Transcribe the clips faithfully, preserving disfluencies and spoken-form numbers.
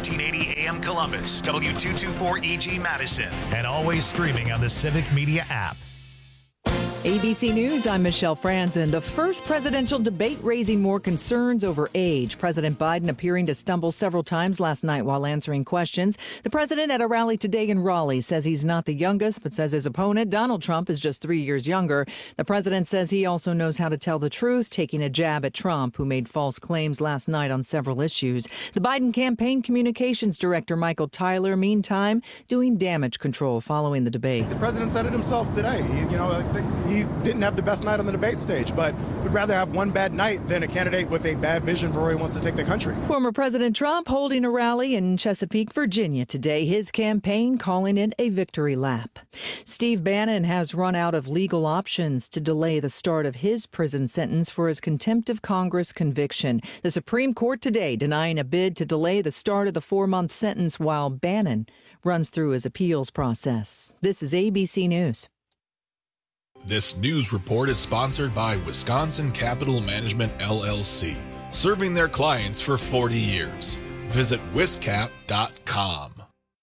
thirteen eighty A M Columbus, W two twenty-four E G Madison, and always streaming on the Civic Media app. A B C News, I'm Michelle Franzen. The first presidential debate raising more concerns over age. President Biden appearing to stumble several times last night while answering questions. The president at a rally today in Raleigh says he's not the youngest, but says his opponent, Donald Trump, is just three years younger. The president says he also knows how to tell the truth, taking a jab at Trump, who made false claims last night on several issues. The Biden campaign communications director, Michael Tyler, meantime, doing damage control following the debate. The president said it himself today. He, you know, I think he didn't have the best night on the debate stage, but would rather have one bad night than a candidate with a bad vision for where he wants to take the country. Former President Trump holding a rally in Chesapeake, Virginia today. His campaign calling it a victory lap. Steve Bannon has run out of legal options to delay the start of his prison sentence for his contempt of Congress conviction. The Supreme Court today denying a bid to delay the start of the four-month sentence while Bannon runs through his appeals process. This is A B C News. This news report is sponsored by Wisconsin Capital Management, L L C, serving their clients for forty years. Visit wiscap dot com.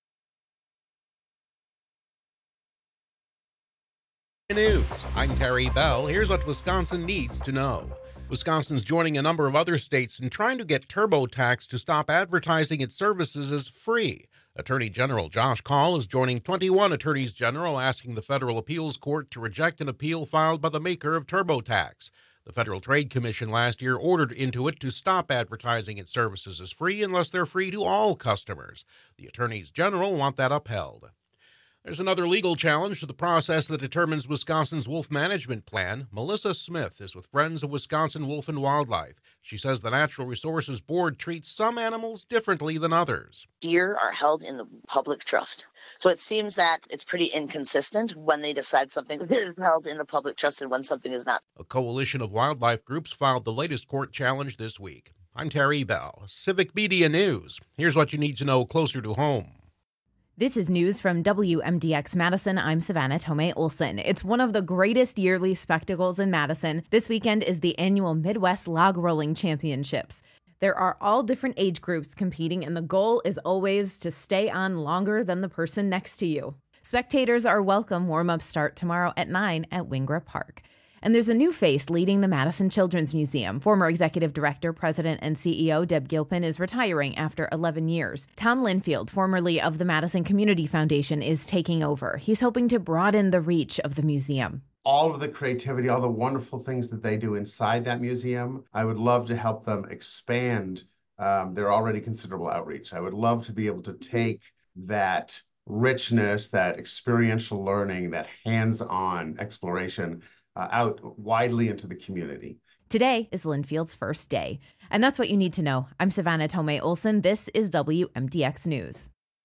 News. I'm Terry Bell. Here's what Wisconsin needs to know. Wisconsin's joining a number of other states in trying to get TurboTax to stop advertising its services as free. Attorney General Josh Kaul is joining twenty-one attorneys general asking the Federal Appeals Court to reject an appeal filed by the maker of TurboTax. The Federal Trade Commission last year ordered Intuit to stop advertising its services as free unless they're free to all customers. The attorneys general want that upheld. There's another legal challenge to the process that determines Wisconsin's wolf management plan. Melissa Smith is with Friends of Wisconsin Wolf and Wildlife. She says the Natural Resources Board treats some animals differently than others. Deer are held in the public trust. So it seems that it's pretty inconsistent when they decide something is held in the public trust and when something is not. A coalition of wildlife groups filed the latest court challenge this week. I'm Terry Bell, Civic Media News. Here's what you need to know closer to home. This is news from W M D X Madison. I'm Savannah Tomei Olson. It's one of the greatest yearly spectacles in Madison. This weekend is the annual Midwest Log Rolling Championships. There are all different age groups competing, and the goal is always to stay on longer than the person next to you. Spectators are welcome. Warm-ups start tomorrow at nine at Wingra Park. And there's a new face leading the Madison Children's Museum. Former executive director, president, and C E O Deb Gilpin is retiring after eleven years. Tom Linfield, formerly of the Madison Community Foundation, is taking over. He's hoping to broaden the reach of the museum. All of the creativity, all the wonderful things that they do inside that museum, I would love to help them expand um, their already considerable outreach. I would love to be able to take that richness, that experiential learning, that hands-on exploration Uh, out widely into the community. Today is Linfield's first day. And that's what you need to know. I'm Savannah Tomei Olson. This is W M D X News.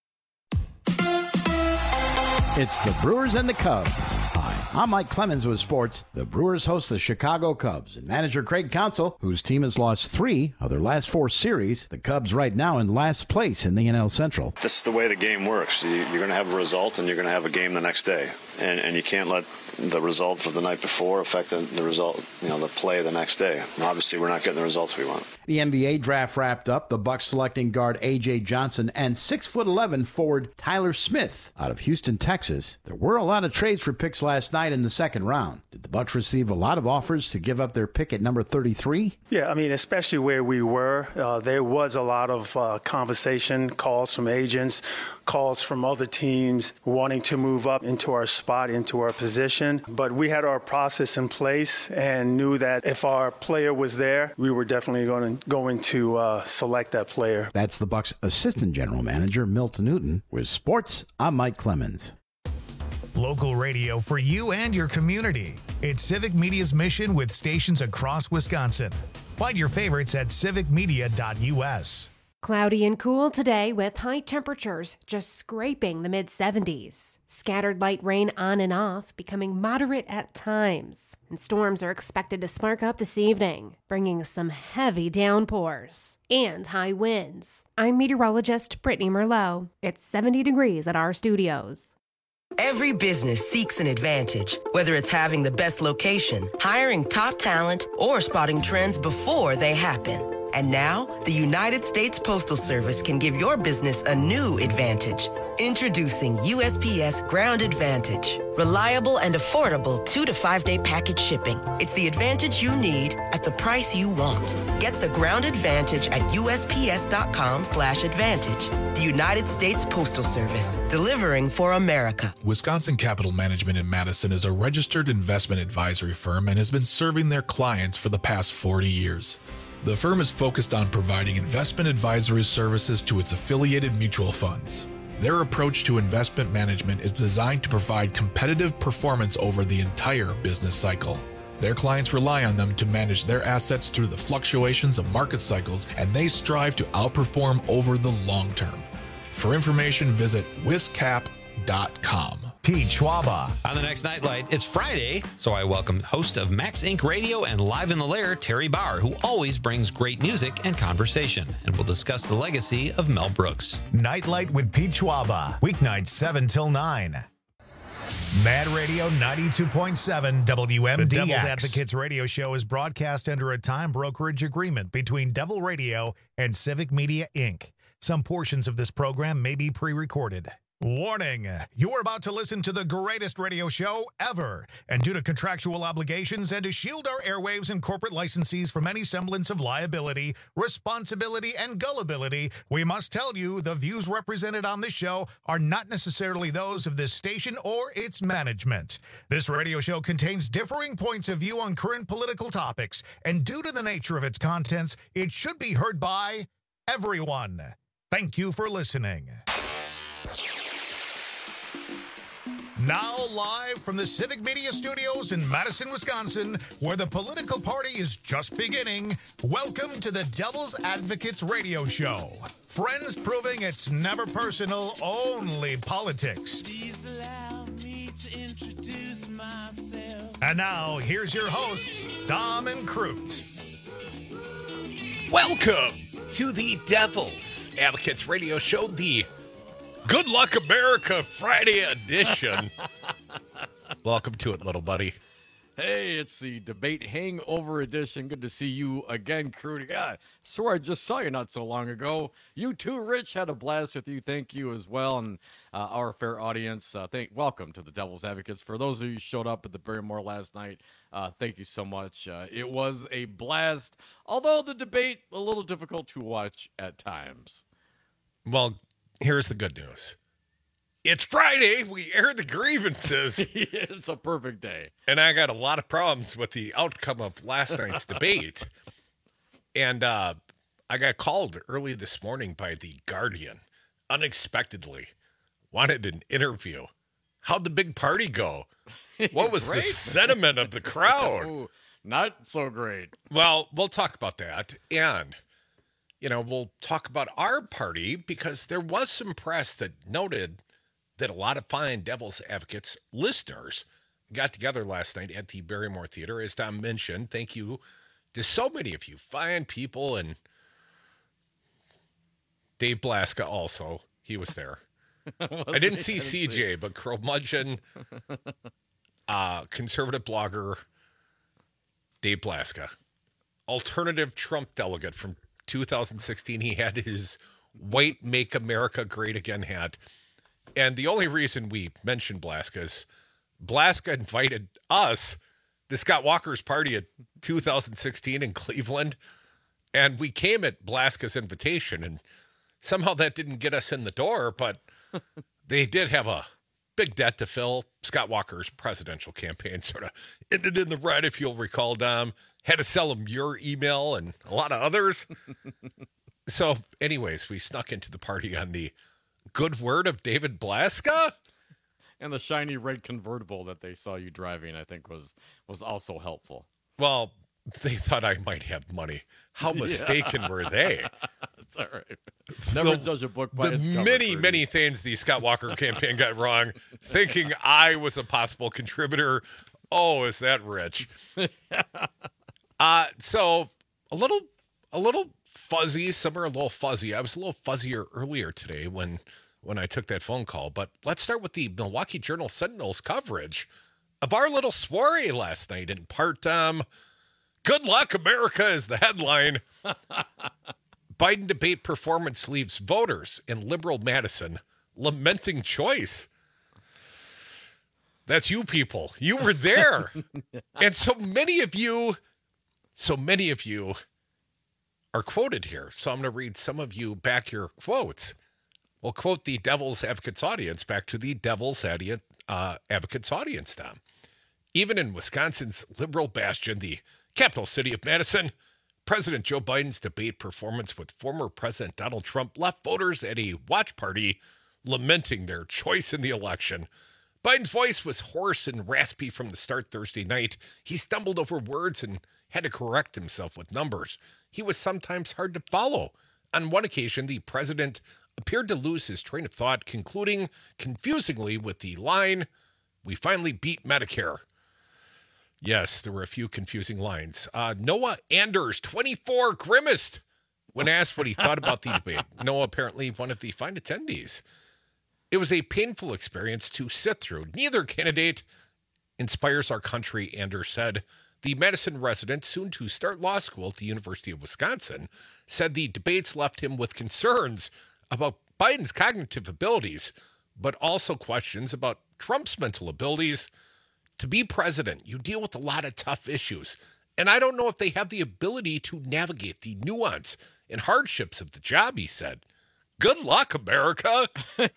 It's the Brewers and the Cubs. Hi, I'm Mike Clemens with sports. The Brewers host the Chicago Cubs, and manager Craig Counsell, whose team has lost three of their last four series. The Cubs right now in last place in the N L Central. This is the way the game works. You, you're going to have a result, and you're going to have a game the next day. And, and you can't let the result from the night before affect the, the result, you know, the play the next day. And obviously, we're not getting the results we want. The N B A draft wrapped up. The Bucks selecting guard A J Johnson and six foot eleven forward Tyler Smith out of Houston, Texas. There were a lot of trades for picks last night in the second round. Did the Bucks receive a lot of offers to give up their pick at number thirty-three? Yeah, I mean, especially where we were, uh, there was a lot of uh, conversation, calls from agents, calls from other teams wanting to move up into our spot, into our position. But we had our process in place and knew that if our player was there, we were definitely going to, going to uh, select that player. That's the Bucks assistant general manager, Milt Newton. With sports, I'm Mike Clemens. Local radio for you and your community. It's Civic Media's mission with stations across Wisconsin. Find your favorites at civic media dot u s. Cloudy and cool today with high temperatures just scraping the mid seventies. Scattered light rain on and off, becoming moderate at times. And storms are expected to spark up this evening, bringing some heavy downpours and high winds. I'm meteorologist Brittany Merlot. It's seventy degrees at our studios. Every business seeks an advantage, whether it's having the best location, hiring top talent, or spotting trends before they happen. And now, the United States Postal Service can give your business a new advantage. Introducing U S P S Ground Advantage. Reliable and affordable two to five day package shipping. It's the advantage you need at the price you want. Get the Ground Advantage at U S P S dot com slash advantage. The United States Postal Service, delivering for America. Wisconsin Capital Management in Madison is a registered investment advisory firm and has been serving their clients for the past forty years. The firm is focused on providing investment advisory services to its affiliated mutual funds. Their approach to investment management is designed to provide competitive performance over the entire business cycle. Their clients rely on them to manage their assets through the fluctuations of market cycles, and they strive to outperform over the long term. For information, visit wiscap dot com. Pete Schwaba. On the next Nightlight, it's Friday, so I welcome host of Max Incorporated. Radio and Live in the Lair, Terry Bauer, who always brings great music and conversation, and we'll discuss the legacy of Mel Brooks. Nightlight with Pete Schwaba, weeknights seven till nine. Mad Radio ninety-two point seven W M D X. The Devil's Advocates radio show is broadcast under a time brokerage agreement between Devil Radio and Civic Media, Incorporated. Some portions of this program may be pre-recorded. Warning, you are about to listen to the greatest radio show ever, and due to contractual obligations and to shield our airwaves and corporate licensees from any semblance of liability, responsibility, and gullibility, we must tell you the views represented on this show are not necessarily those of this station or its management. This radio show contains differing points of view on current political topics, and due to the nature of its contents, it should be heard by everyone. Thank you for listening. Now live from the Civic Media Studios in Madison, Wisconsin, where the political party is just beginning, welcome to the Devil's Advocates radio show. Friends proving it's never personal, only politics. Please allow me to introduce myself. And now, here's your hosts, Dom and Crute. Welcome to the Devil's Advocates radio show, the Good Luck America Friday edition. Welcome to it, little buddy. Hey, it's the debate hangover edition. Good to see you again, Crudy. Yeah, I swear I just saw you not so long ago. You too, Rich. Had a blast with you. Thank you as well. And uh, our fair audience, uh, thank welcome to the Devil's Advocates. For those of you who showed up at the Barrymore last night, uh, thank you so much. Uh, it was a blast, although the debate a little difficult to watch at times. Well, here's the good news. It's Friday. We aired the grievances. It's a perfect day. And I got a lot of problems with the outcome of last night's debate. And uh, I got called early this morning by the Guardian, unexpectedly. Wanted an interview. How'd the big party go? What was the sentiment of the crowd? Ooh, not so great. Well, we'll talk about that. And you know, we'll talk about our party because there was some press that noted that a lot of fine Devil's Advocates listeners got together last night at the Barrymore Theater. As Tom mentioned, thank you to so many of you fine people, and Dave Blaska also. He was there. I didn't see C J, but Curmudgeon, uh, conservative blogger, Dave Blaska, alternative Trump delegate from two thousand sixteen. He had his white Make America Great Again hat. And the only reason we mentioned Blaska is Blaska invited us to Scott Walker's party at two thousand sixteen in Cleveland. And we came at Blaska's invitation, and somehow that didn't get us in the door, but they did have a big debt to fill. Scott Walker's presidential campaign sort of ended in the red, if you'll recall, Dom. Had to sell him your email and a lot of others. So anyways, we snuck into the party on the good word of David Blaska. And the shiny red convertible that they saw you driving, I think, was was also helpful. Well, they thought I might have money. How mistaken yeah. were they? That's all right. Never the, judge a book by its cover. The many, many things the Scott Walker campaign got wrong, thinking I was a possible contributor. Oh, is that rich? uh, so a little, a little fuzzy. Some are a little fuzzy. I was a little fuzzier earlier today when when I took that phone call. But let's start with the Milwaukee Journal-Sentinel's coverage of our little soiree last night. In part, um, Good luck, America is the headline. Biden debate performance leaves voters in liberal Madison lamenting choice. That's you people. You were there. And so many of you, so many of you are quoted here. So I'm going to read some of you back your quotes. We'll quote the Devil's Advocates audience back to the Devil's Adi- uh, Advocates audience now. Even in Wisconsin's liberal bastion, the capital city of Madison, President Joe Biden's debate performance with former President Donald Trump left voters at a watch party lamenting their choice in the election. Biden's voice was hoarse and raspy from the start Thursday night. He stumbled over words and had to correct himself with numbers. He was sometimes hard to follow. On one occasion, the president appeared to lose his train of thought, concluding confusingly with the line, "We finally beat Medicare." Yes, there were a few confusing lines. Uh, Noah Anders, twenty-four, grimaced when asked what he thought about the debate. Noah, apparently one of the fine attendees. It was a painful experience to sit through. Neither candidate inspires our country, Anders said. The Madison resident, soon to start law school at the University of Wisconsin, said the debates left him with concerns about Biden's cognitive abilities, but also questions about Trump's mental abilities. To be president, you deal with a lot of tough issues, and I don't know if they have the ability to navigate the nuance and hardships of the job, he said. Good luck, America.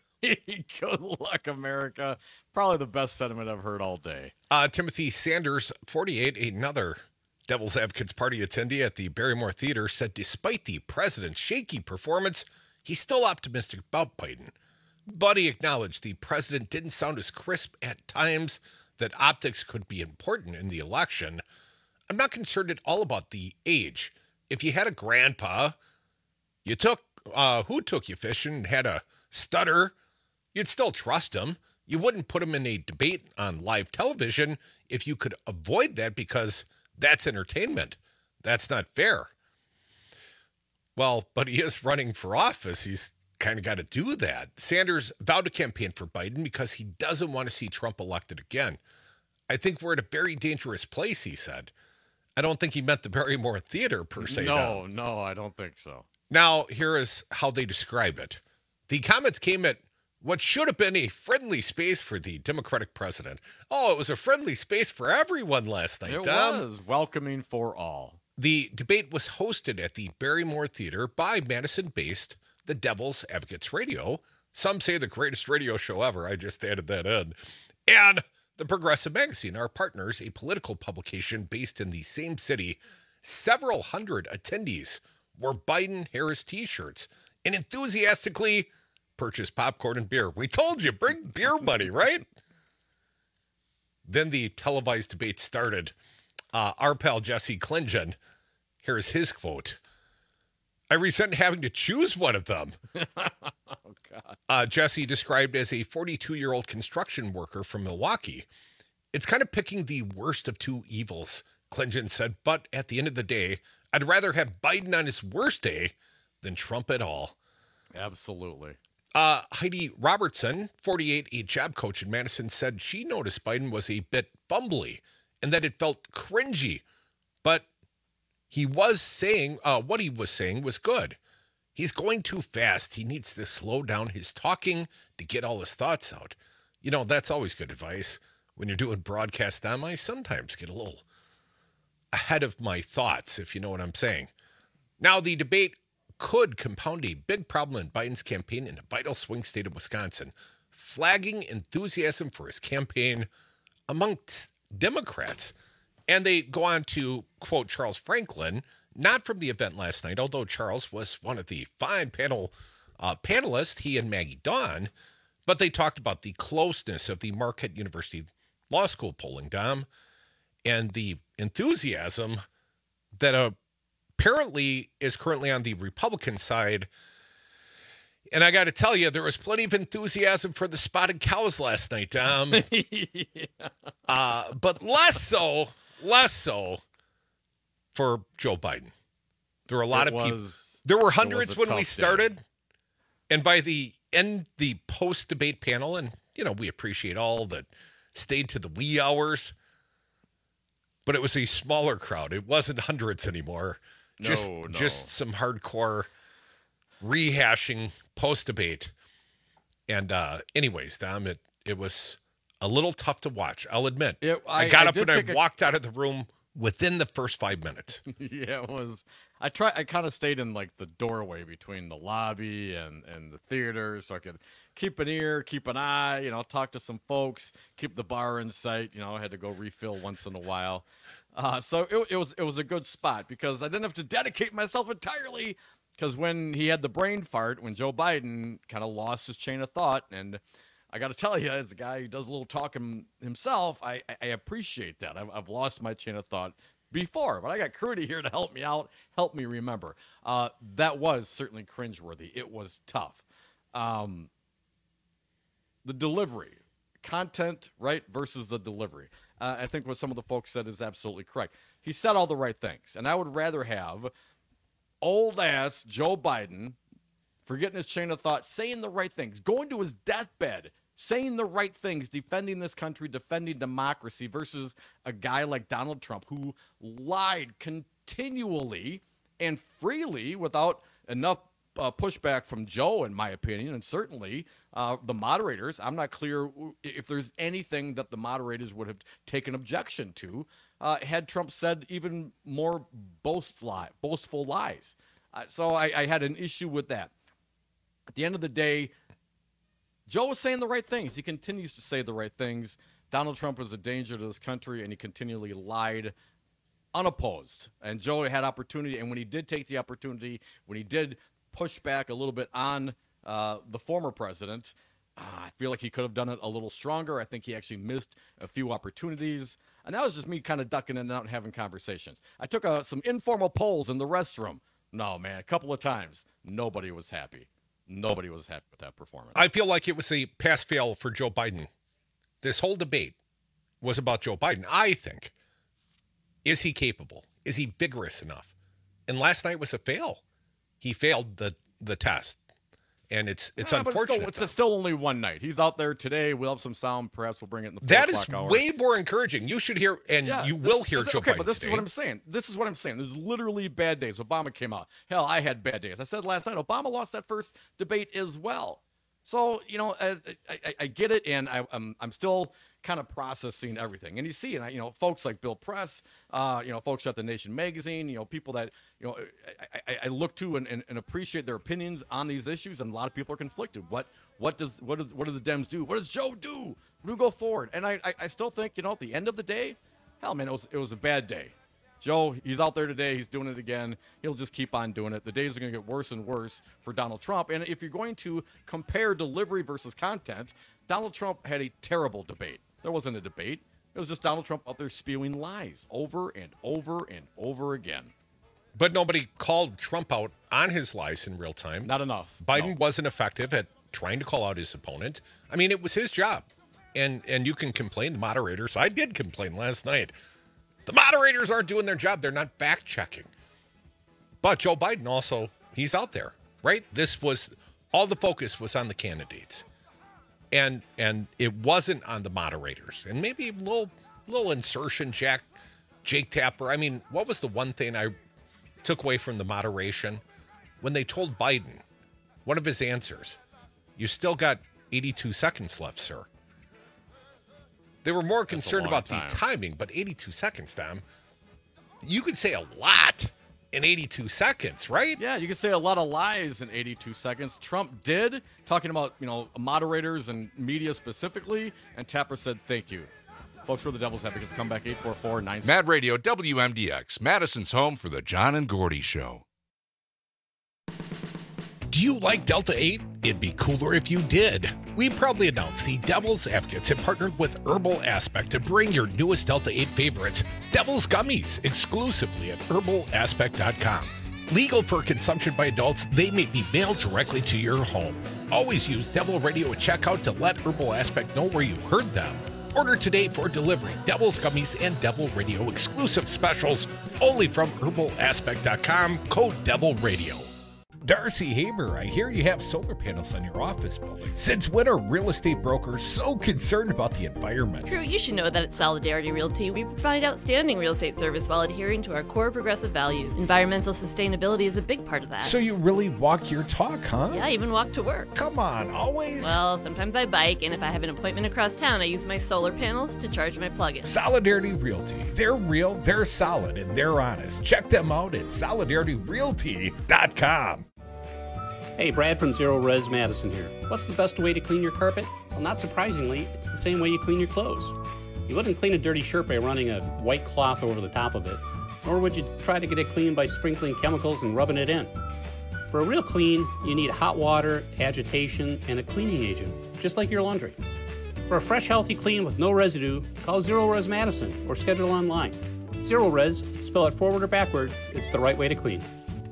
Good luck, America. Probably the best sentiment I've heard all day. Uh, Timothy Sanders, forty-eight, another Devil's Advocates Party attendee at the Barrymore Theater, said despite the president's shaky performance, he's still optimistic about Biden. But he acknowledged the president didn't sound as crisp at times, that optics could be important in the election. I'm not concerned at all about the age. If you had a grandpa, you took, uh, who took you fishing and had a stutter, you'd still trust him. You wouldn't put him in a debate on live television if you could avoid that because that's entertainment. That's not fair. Well, but he is running for office. He's kind of got to do that. Sanders vowed to campaign for Biden because he doesn't want to see Trump elected again. I think we're at a very dangerous place, he said. I don't think he meant the Barrymore Theater per se. No, no, no, I don't think so. Now, here is how they describe it. The comments came at what should have been a friendly space for the Democratic president. Oh, it was a friendly space for everyone last night, It Tom. was welcoming for all. The debate was hosted at the Barrymore Theater by Madison-based The Devil's Advocates Radio. Some say the greatest radio show ever. I just added that in. And The Progressive Magazine, our partners, a political publication based in the same city. Several hundred attendees wore Biden-Harris t-shirts and enthusiastically purchased popcorn and beer. We told you, bring beer money, right? Then the televised debate started. Uh, our pal Jesse Klingen, here's his quote. I resent having to choose one of them. Oh, God. Uh, Jesse, described as a forty-two-year-old construction worker from Milwaukee. It's kind of picking the worst of two evils, Klingen said, but at the end of the day, I'd rather have Biden on his worst day than Trump at all. Absolutely. Uh, Heidi Robertson, forty-eight, a job coach in Madison, said she noticed Biden was a bit fumbly and that it felt cringy, but he was saying, uh, what he was saying was good. He's going too fast. He needs to slow down his talking to get all his thoughts out. You know, that's always good advice. When you're doing broadcast on, I sometimes get a little ahead of my thoughts, if you know what I'm saying. Now, the debate could compound a big problem in Biden's campaign in a vital swing state of Wisconsin, flagging enthusiasm for his campaign amongst Democrats. And they go on to quote Charles Franklin, not from the event last night, although Charles was one of the fine panel uh, panelists, he and Maggie Dawn, but they talked about the closeness of the Marquette University Law School polling, Dom, and the enthusiasm that uh, apparently is currently on the Republican side. And I got to tell you, there was plenty of enthusiasm for the spotted cows last night, Dom. yeah. uh, but less so, less so for Joe Biden. There were a lot it of people. Was, there were hundreds when we started. Day. And by the end, the post-debate panel, and, you know, we appreciate all that stayed to the wee hours. but it was a smaller crowd. It wasn't hundreds anymore. Just, no, no. just some hardcore rehashing post-debate. And uh, anyways, Dom, it, it was a little tough to watch. I'll admit. It, I, I got I up and I a... walked out of the room within the first five minutes. Yeah, it was. I try. I kind of stayed in like the doorway between the lobby and, and the theater, so I could keep an ear, keep an eye, you know, talk to some folks, keep the bar in sight. You know, I had to go refill once in a while. Uh, so it, it was it was a good spot because I didn't have to dedicate myself entirely. Because when he had the brain fart, when Joe Biden kind of lost his chain of thought, and I got to tell you, as a guy who does a little talking himself, I, I appreciate that. I've, I've lost my chain of thought before, but I got Crudy here to help me out, help me remember. Uh, that was certainly cringeworthy. It was tough. Um, the delivery, content, right, versus the delivery. Uh, I think what some of the folks said is absolutely correct. He said all the right things, and I would rather have old-ass Joe Biden forgetting his chain of thought, saying the right things, going to his deathbed, saying the right things, defending this country, defending democracy, versus a guy like Donald Trump who lied continually and freely without enough uh, pushback from Joe, in my opinion, and certainly uh, the moderators. I'm not clear if there's anything that the moderators would have taken objection to uh, had Trump said even more boasts lie, boastful lies. Uh, so I, I had an issue with that. At the end of the day, Joe was saying the right things. He continues to say the right things. Donald Trump is a danger to this country, and he continually lied unopposed. And Joe had opportunity, and when he did take the opportunity, when he did push back a little bit on uh, the former president, uh, I feel like he could have done it a little stronger. I think he actually missed a few opportunities. And that was just me kind of ducking in and out and having conversations. I took uh, some informal polls in the restroom. No, man, a couple of times, nobody was happy. Nobody was happy with that performance. I feel like it was a pass-fail for Joe Biden. This whole debate was about Joe Biden. I think, is he capable? Is he vigorous enough? And last night was a fail. He failed the, the test. And it's it's yeah, unfortunate. It's still, it's still only one night. He's out there today. We'll have some sound. Perhaps we'll bring it in the four That is hour. way more encouraging. You should hear, and yeah, you will this, hear this, Joe okay, Biden but this today. is what I'm saying. This is what I'm saying. There's literally bad days. Obama came out. Hell, I had bad days. I said last night, Obama lost that first debate as well. So, you know, I, I, I get it, and I, I'm I'm still kind of processing everything. And you see, and I, you know, folks like Bill Press, uh, you know, folks at The Nation magazine, you know, people that, you know, I, I, I look to and, and, and appreciate their opinions on these issues, and a lot of people are conflicted. What what does what does what do the Dems do? What does Joe do? Who go forward? And I, I I still think, you know, at the end of the day, hell, man, it was it was a bad day. Joe, he's out there today. He's doing it again. He'll just keep on doing it. The days are going to get worse and worse for Donald Trump. And if you're going to compare delivery versus content, Donald Trump had a terrible debate. There wasn't a debate. It was just Donald Trump out there spewing lies over and over and over again. But nobody called Trump out on his lies in real time. Not enough. Biden no. wasn't effective at trying to call out his opponent. I mean, it was his job. And and you can complain, the moderators. I did complain last night. The moderators aren't doing their job. They're not fact-checking. But Joe Biden also, he's out there, right? This was, all the focus was on the candidates. And and it wasn't on the moderators. And maybe a little, little insertion, Jack, Jake Tapper. I mean, what was the one thing I took away from the moderation? When they told Biden, one of his answers, you still got eighty-two seconds left, sir. They were more concerned about time. the timing, but eighty-two seconds, Tom. You could say a lot in eighty-two seconds, right? Yeah, you can say a lot of lies in eighty-two seconds. Trump did, talking about, you know, moderators and media specifically, and Tapper said thank you. Folks, for the Devil's Advocates, come back eight four four nine. Mad Radio W M D X, Madison's home for the John and Gordy Show. Do you like Delta eight? It'd be cooler if you did. We proudly announce the Devil's Advocates have partnered with Herbal Aspect to bring your newest Delta eight favorites, Devil's Gummies, exclusively at herbal aspect dot com. Legal for consumption by adults, they may be mailed directly to your home. Always use Devil Radio at checkout to let Herbal Aspect know where you heard them. Order today for delivery. Devil's Gummies and Devil Radio exclusive specials only from herbal aspect dot com, code Devil Radio. Darcy Haber, I hear you have solar panels on your office building. Since when are real estate brokers so concerned about the environment? Drew, you should know that at Solidarity Realty, we provide outstanding real estate service while adhering to our core progressive values. Environmental sustainability is a big part of that. So you really walk your talk, huh? Yeah, I even walk to work. Come on, always? Well, sometimes I bike, and if I have an appointment across town, I use my solar panels to charge my plug-in. Solidarity Realty. They're real, they're solid, and they're honest. Check them out at solidarity realty dot com. Hey, Brad from Zero Res Madison here. What's the best way to clean your carpet? Well, not surprisingly, it's the same way you clean your clothes. You wouldn't clean a dirty shirt by running a white cloth over the top of it, nor would you try to get it clean by sprinkling chemicals and rubbing it in. For a real clean, you need hot water, agitation, and a cleaning agent, just like your laundry. For a fresh, healthy clean with no residue, call Zero Res Madison or schedule online. Zero Res, spell it forward or backward, it's the right way to clean.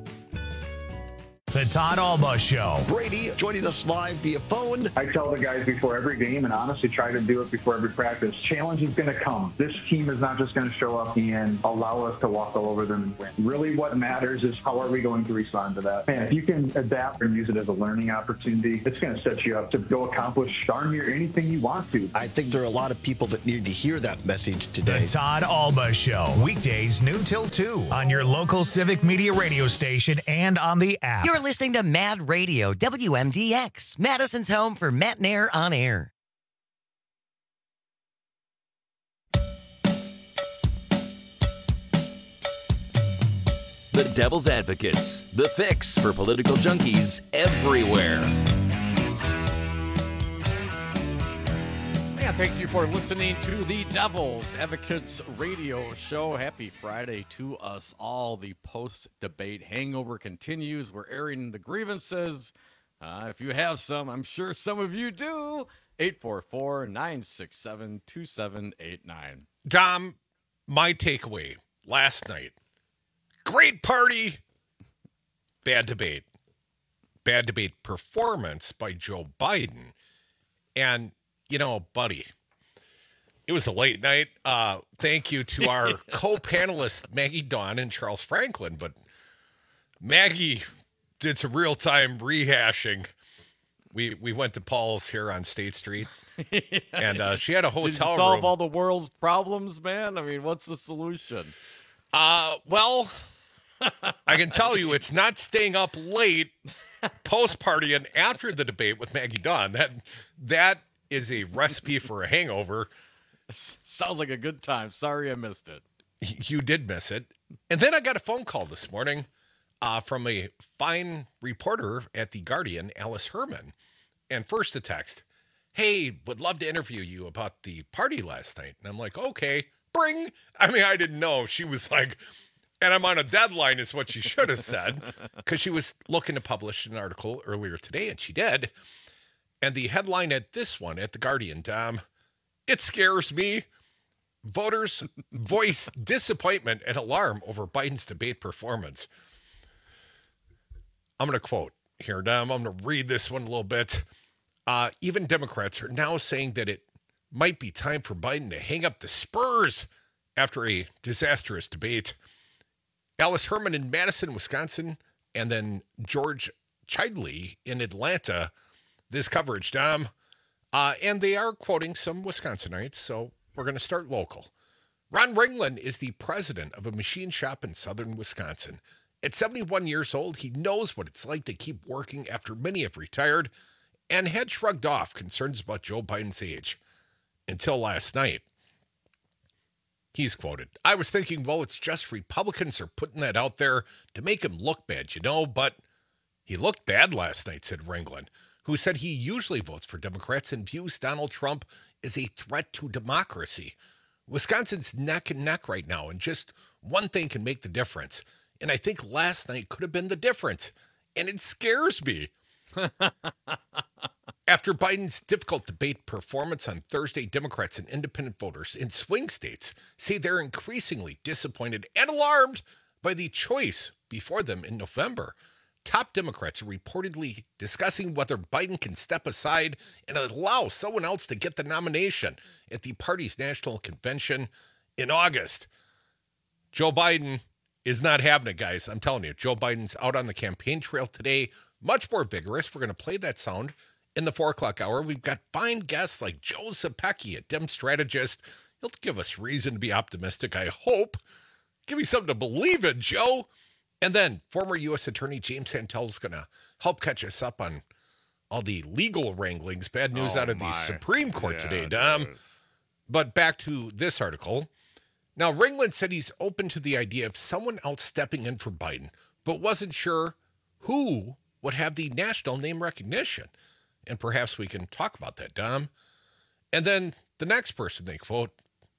The Todd Alba Show. Brady joining us live via phone. I tell the guys before every game, and honestly try to do it before every practice, challenge is going to come. This team is not just going to show up and allow us to walk all over them and win. Really what matters is how are we going to respond to that. And if you can adapt and use it as a learning opportunity, it's going to set you up to go accomplish darn near anything you want to. I think there are a lot of people that need to hear that message today. The Todd Alba Show. Weekdays noon till two on your local Civic Media radio station and on the app. You're listening to Mad Radio, W M D X, Madison's home for Matt Nair on air. The Devil's Advocates, the fix for political junkies everywhere. And thank you for listening to the Devil's Advocates radio show. Happy Friday to us all. The post-debate hangover continues. We're airing the grievances. Uh, if you have some, I'm sure some of you do. eight four four, nine six seven, two seven eight nine. Dom, my takeaway last night. Great party. Bad debate. Bad debate performance by Joe Biden. And you know, buddy, it was a late night. Uh, thank you to our co-panelists, Maggie Dawn and Charles Franklin. But Maggie did some real-time rehashing. We we went to Paul's here on State Street, and uh, she had a hotel Did you solve room. all the world's problems, man? I mean, what's the solution? Uh, well, I can tell you it's not staying up late post-party and after the debate with Maggie Dawn. That that is a recipe for a hangover. Sounds like a good time. Sorry I missed it. You did miss it. And then I got a phone call this morning uh, from a fine reporter at The Guardian, Alice Herman. And first a text, hey, would love to interview you about the party last night. And I'm like, okay, bring. I mean, I didn't know. She was like, and I'm on a deadline is what she should have said, because she was looking to publish an article earlier today, and she did. And the headline at this one, at The Guardian, Dom, it scares me. Voters voice disappointment and alarm over Biden's debate performance. I'm going to quote here, Dom. I'm going to read this one a little bit. Uh, even Democrats are now saying that it might be time for Biden to hang up the spurs after a disastrous debate. Alice Herman in Madison, Wisconsin, and then George Chidley in Atlanta. This coverage, Dom. Uh, and they are quoting some Wisconsinites, so we're going to start local. Ron Ringland is the president of a machine shop in southern Wisconsin. At seventy-one years old, he knows what it's like to keep working after many have retired and had shrugged off concerns about Joe Biden's age. Until last night. He's quoted, I was thinking, well, it's just Republicans are putting that out there to make him look bad, you know, but he looked bad last night, said Ringland, who said he usually votes for Democrats and views Donald Trump as a threat to democracy. Wisconsin's neck and neck right now, and just one thing can make the difference. And I think last night could have been the difference, and it scares me. After Biden's difficult debate performance on Thursday, Democrats and independent voters in swing states say they're increasingly disappointed and alarmed by the choice before them in November. Top Democrats are reportedly discussing whether Biden can step aside and allow someone else to get the nomination at the party's national convention in August. Joe Biden is not having it, guys. I'm telling you, Joe Biden's out on the campaign trail today, much more vigorous. We're going to play that sound in the four o'clock hour. We've got fine guests like Joe Zepecki, a Dem strategist. He'll give us reason to be optimistic, I hope. Give me something to believe in, Joe. And then former U S Attorney James Santel is going to help catch us up on all the legal wranglings. Bad news Oh, out of my. the Supreme Court Yeah, today, it Dom. is. But back to this article. Now, Ringland said he's open to the idea of someone else stepping in for Biden, but wasn't sure who would have the national name recognition. And perhaps we can talk about that, Dom. And then the next person they quote,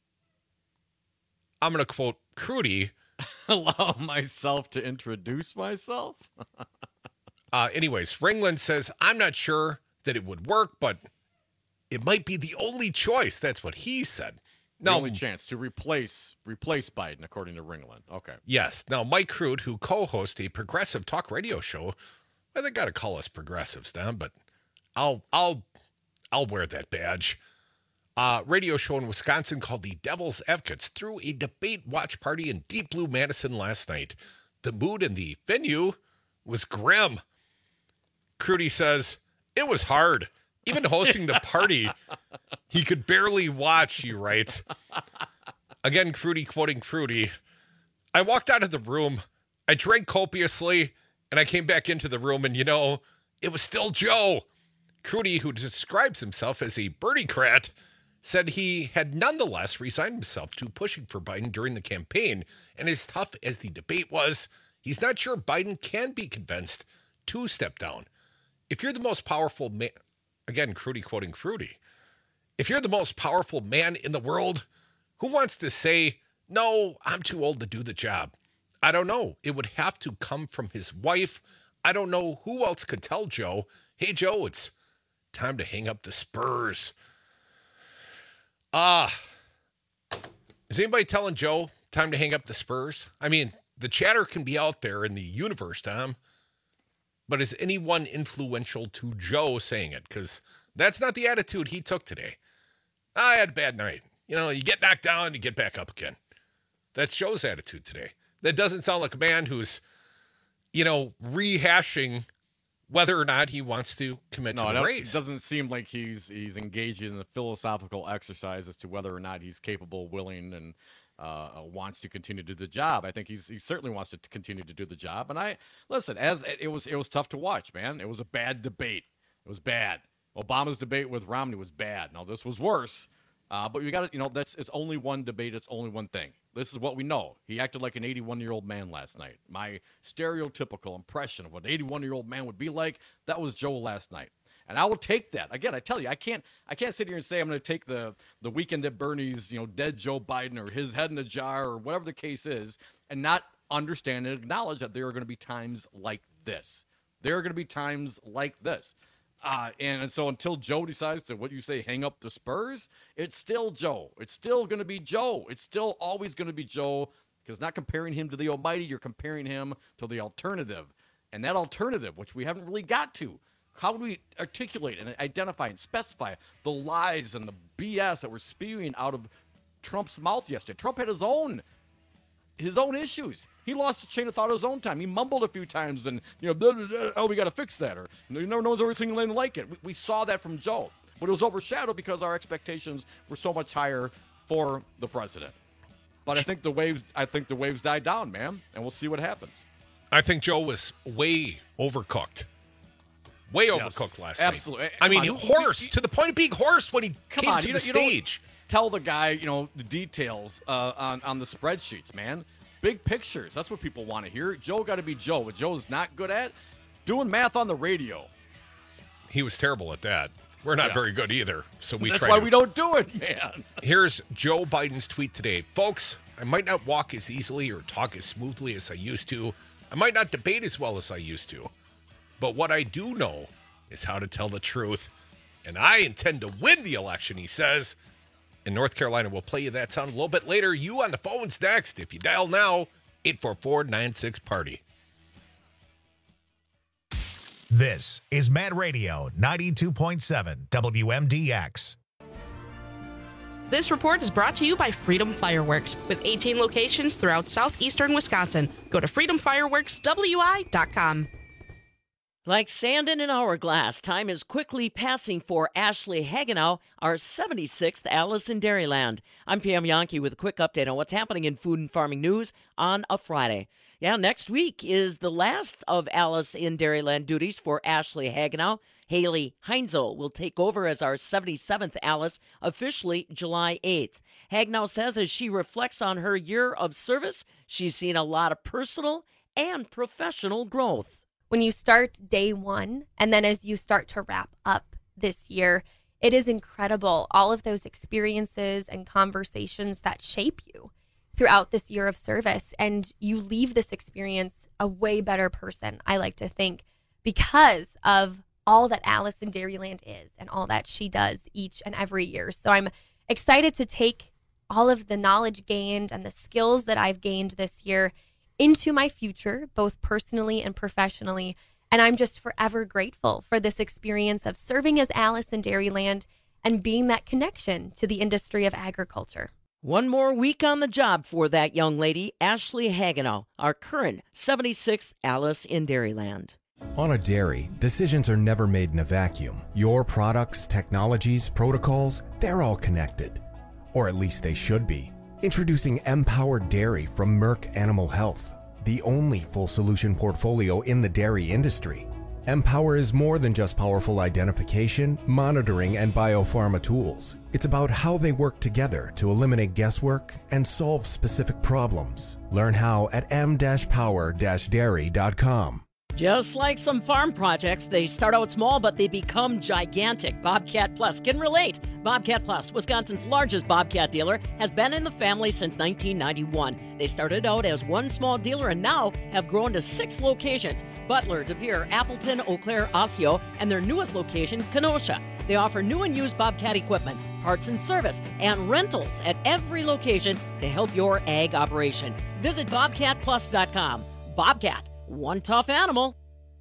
I'm going to quote Crudy. Allow myself to introduce myself? uh, anyways, Ringland says, I'm not sure that it would work, but it might be the only choice. That's what he said. The Now, only chance to replace replace Biden, according to Ringland. Okay. yes. Now, Mike Crude, who co-hosts a progressive talk radio show, well, they got to call us progressives, Dom, but I'll I'll I'll wear that badge. Uh, radio show in Wisconsin called the Devil's Advocates threw a debate watch party in Deep Blue, Madison last night. The mood in the venue was grim. Crudy says, it was hard. Even hosting the party, he could barely watch, he writes. Again, Crudy quoting Crudy. I walked out of the room, I drank copiously, and I came back into the room, and you know, it was still Joe. Crudy, who describes himself as a birdie-crat, said he had nonetheless resigned himself to pushing for Biden during the campaign, and as tough as the debate was, he's not sure Biden can be convinced to step down. If you're the most powerful man, again, Crudy quoting Crudy, if you're the most powerful man in the world, who wants to say, no, I'm too old to do the job? I don't know. It would have to come from his wife. I don't know who else could tell Joe, hey, Joe, it's time to hang up the spurs. Ah, uh, is anybody telling Joe time to hang up the spurs? I mean, the chatter can be out there in the universe, Tom, but is anyone influential to Joe saying it? Because that's not the attitude he took today. I had a bad night. You know, you get knocked down, you get back up again. That's Joe's attitude today. That doesn't sound like a man who's, you know, rehashing whether or not he wants to commit no, to the it race. doesn't seem like he's he's engaged in the philosophical exercise as to whether or not he's capable, willing, and uh, wants to continue to do the job. I think he's he certainly wants to continue to do the job. And I listen, as it was it was tough to watch, man. It was a bad debate. It was bad. Obama's debate with Romney was bad. Now this was worse. Uh, but you got to, you know, that's it's only one debate. It's only one thing. This is what we know. He acted like an eighty-one-year-old man last night. My stereotypical impression of what an eighty-one-year-old man would be like, that was Joe last night. And I will take that. Again, I tell you, I can't I can't sit here and say I'm going to take the the Weekend at Bernie's, you know, dead Joe Biden or his head in a jar or whatever the case is, and not understand and acknowledge that there are going to be times like this. There are going to be times like this. Uh, and, and so until Joe decides to, what you say, hang up the spurs, it's still Joe. It's still going to be Joe. It's still always going to be Joe, because not comparing him to the almighty, you're comparing him to the alternative. And that alternative, which we haven't really got to, how do we articulate and identify and specify the lies and the B S that were spewing out of Trump's mouth yesterday? Trump had his own his own issues. He lost a chain of thought at his own time. He mumbled a few times and, you know, blah, blah, blah, oh, we got to fix that. Or, you know, no one's ever seen anything like it. We, we saw that from Joe. But it was overshadowed because our expectations were so much higher for the president. But I think the waves, I think the waves died down, man. And we'll see what happens. I think Joe was way overcooked. Way Yes, overcooked last absolutely. night. I mean, Come on, hoarse, you- you- to the point of being hoarse when he Come came on, to you the don't- you don't stage. Tell the guy, you know, the details uh, on, on the spreadsheets, man. Big pictures. That's what people want to hear. Joe got to be Joe. What Joe's not good at, doing math on the radio. He was terrible at that. We're not Yeah. very good either. So we That's try why to. we don't do it, man. Here's Joe Biden's tweet today. Folks, I might not walk as easily or talk as smoothly as I used to. I might not debate as well as I used to. But what I do know is how to tell the truth. And I intend to win the election, he says. In North Carolina, we'll play you that sound a little bit later. You on the phones next. If you dial now, eight four four, nine six, party. This is Mad Radio ninety-two point seven W M D X. This report is brought to you by Freedom Fireworks, with eighteen locations throughout southeastern Wisconsin. Go to freedom fireworks w i dot com. Like sand in an hourglass, time is quickly passing for Ashley Hagenow, our seventy-sixth Alice in Dairyland. I'm Pam Yankee with a quick update on what's happening in food and farming news on a Friday. Yeah, next week is the last of Alice in Dairyland duties for Ashley Hagenow. Haley Heinzel will take over as our seventy-seventh Alice officially July eighth. Hagenow says as she reflects on her year of service, she's seen a lot of personal and professional growth. When you start day one, and then as you start to wrap up this year, it is incredible. All of those experiences and conversations that shape you throughout this year of service. And you leave this experience a way better person, I like to think, because of all that Alice in Dairyland is and all that she does each and every year. So I'm excited to take all of the knowledge gained and the skills that I've gained this year into my future, both personally and professionally. And I'm just forever grateful for this experience of serving as Alice in Dairyland and being that connection to the industry of agriculture. One more week on the job for that young lady, Ashley Hagenow, our current seventy-sixth Alice in Dairyland. On a dairy, decisions are never made in a vacuum. Your products, technologies, protocols, they're all connected. Or at least they should be. Introducing Empower Dairy from Merck Animal Health, the only full solution portfolio in the dairy industry. Empower is more than just powerful identification, monitoring, and biopharma tools. It's about how they work together to eliminate guesswork and solve specific problems. Learn how at m dash power dash dairy dot com. Just like some farm projects, they start out small, but they become gigantic. Bobcat Plus can relate. Bobcat Plus, Wisconsin's largest Bobcat dealer, has been in the family since nineteen ninety-one. They started out as one small dealer and now have grown to six locations: Butler, De Pere, Appleton, Eau Claire, Osseo, and their newest location, Kenosha. They offer new and used Bobcat equipment, parts and service, and rentals at every location to help your ag operation. Visit bobcat plus dot com. Bobcat, one tough animal.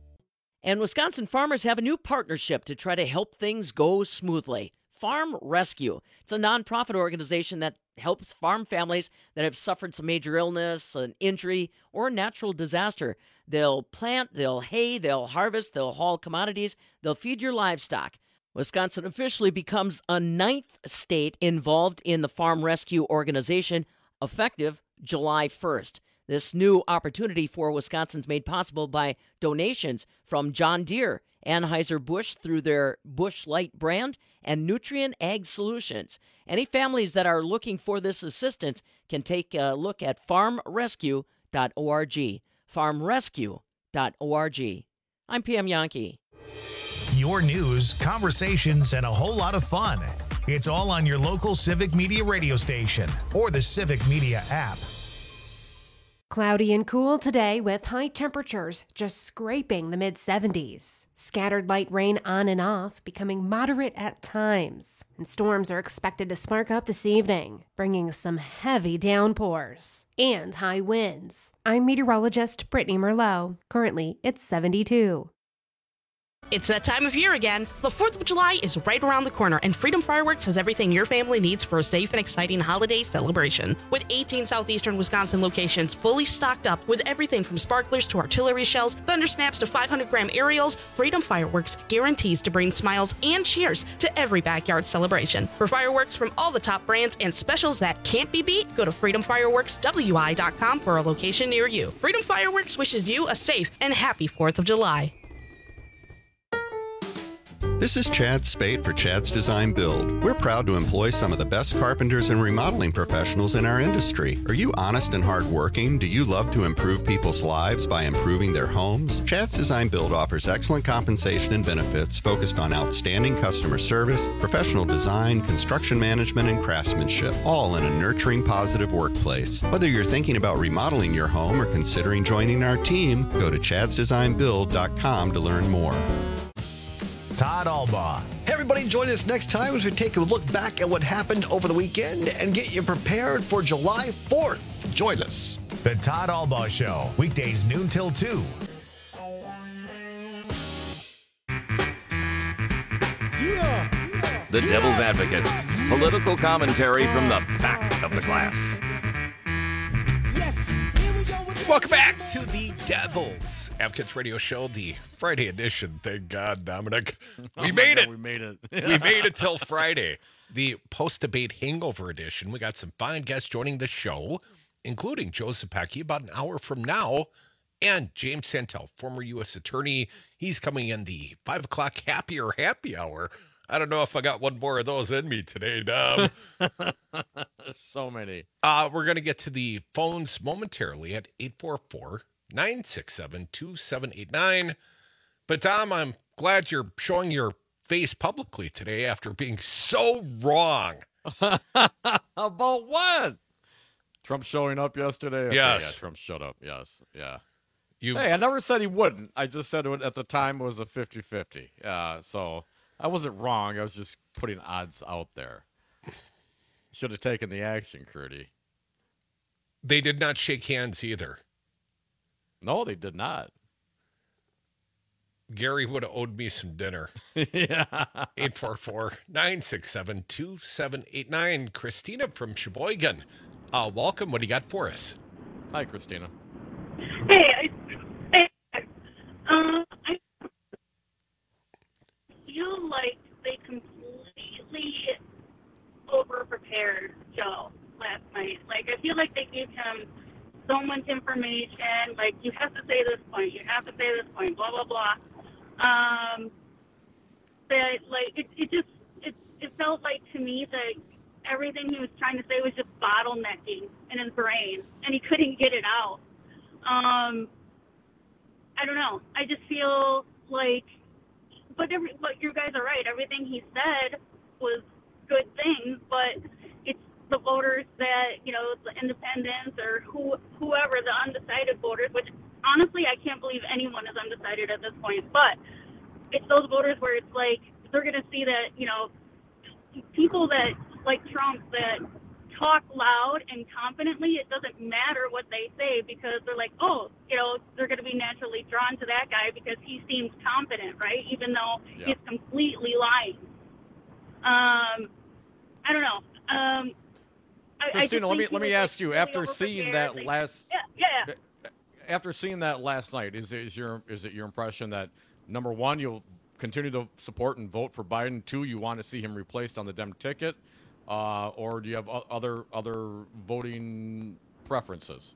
And Wisconsin farmers have a new partnership to try to help things go smoothly. Farm Rescue. It's a nonprofit organization that helps farm families that have suffered some major illness, an injury, or a natural disaster. They'll plant, they'll hay, they'll harvest, they'll haul commodities, they'll feed your livestock. Wisconsin officially becomes a ninth state involved in the Farm Rescue organization, effective July first. This new opportunity for Wisconsin's made possible by donations from John Deere, Anheuser-Busch through their Busch Light brand, and Nutrien Ag Solutions. Any families that are looking for this assistance can take a look at farm rescue dot org. farm rescue dot org. I'm Pam Yankee. Your news, conversations, and a whole lot of fun. It's all on your local Civic Media radio station or the Civic Media app. Cloudy and cool today with high temperatures just scraping the mid seventies. Scattered light rain on and off, becoming moderate at times. And storms are expected to spark up this evening, bringing some heavy downpours and high winds. I'm meteorologist Brittany Merlot. Currently, it's seventy-two. It's that time of year again. The fourth of July is right around the corner, and Freedom Fireworks has everything your family needs for a safe and exciting holiday celebration. With eighteen southeastern Wisconsin locations fully stocked up with everything from sparklers to artillery shells, thunder snaps to five hundred gram aerials, Freedom Fireworks guarantees to bring smiles and cheers to every backyard celebration. For fireworks from all the top brands and specials that can't be beat, go to freedom fireworks w i dot com for a location near you. Freedom Fireworks wishes you a safe and happy fourth of July. This is Chad Spate for Chad's Design Build. We're proud to employ some of the best carpenters and remodeling professionals in our industry. Are you honest and hardworking? Do you love to improve people's lives by improving their homes? Chad's Design Build offers excellent compensation and benefits focused on outstanding customer service, professional design, construction management, and craftsmanship, all in a nurturing, positive workplace. Whether you're thinking about remodeling your home or considering joining our team, go to chads design build dot com to learn more. Todd Albaugh. Hey, everybody, join us next time as we take a look back at what happened over the weekend and get you prepared for July fourth. Join us. The Todd Albaugh Show, weekdays noon till two. The Devil's Advocates. Political commentary from the back of the glass. Welcome back to the Devil's Advocates Radio Show, the Friday edition. Thank God, Dominic. We Oh made God, it. we made it. We made it till Friday. The post-debate hangover edition. We got some fine guests joining the show, including Joe Zepecki about an hour from now, and James Santel, former U S attorney. He's coming in the five o'clock happier happy hour. I don't know if I got one more of those in me today, Dom. So many. Uh, we're going to get to the phones momentarily at eight four four, nine six seven, two seven eight nine. But, Dom, I'm glad you're showing your face publicly today after being so wrong. About what? Trump showing up yesterday? Okay, Yes. Yeah, Trump showed up. Yes. Yeah. You, hey, I never said he wouldn't. I just said it at the time it was a fifty-fifty. Uh, so I wasn't wrong. I was just putting odds out there. Should have taken the action, Crudy. They did not shake hands either. No, they did not. Gary would have owed me some dinner. Yeah. eight four four, nine six seven, two seven eight nine. Christina from Sheboygan. Uh, welcome. What do you got for us? Hi, Christina. Hey, I, I, uh, I feel like they completely over-prepared Joe last night. Like, I feel like they gave him so much information. Like, you have to say this point, you have to say this point, blah, blah, blah. Um, that, like, it, it just, it, it felt like to me that everything he was trying to say was just bottlenecking in his brain, and he couldn't get it out. Um, I don't know. I just feel like, but every, but you guys are right. Everything he said was good things, but it's the voters that, you know, the independents or who, whoever, the undecided voters, which honestly I can't believe anyone is undecided at this point, but it's those voters where it's like they're going to see that, you know, people that like Trump that talk loud and confidently, it doesn't matter what they say because they're like, oh, you know, they're going to be naturally drawn to that guy because he seems confident, right? Even though Yeah. he's completely lying. Um, I don't know. Um, I, I just Christina, let me think he let me was, ask like, you. really After seeing overprepared, that like- last, yeah, yeah, yeah. after seeing that last night, is it, is your is it your impression that number one, you'll continue to support and vote for Biden? Two, you want to see him replaced on the Dem ticket, uh, or do you have o- other other voting preferences?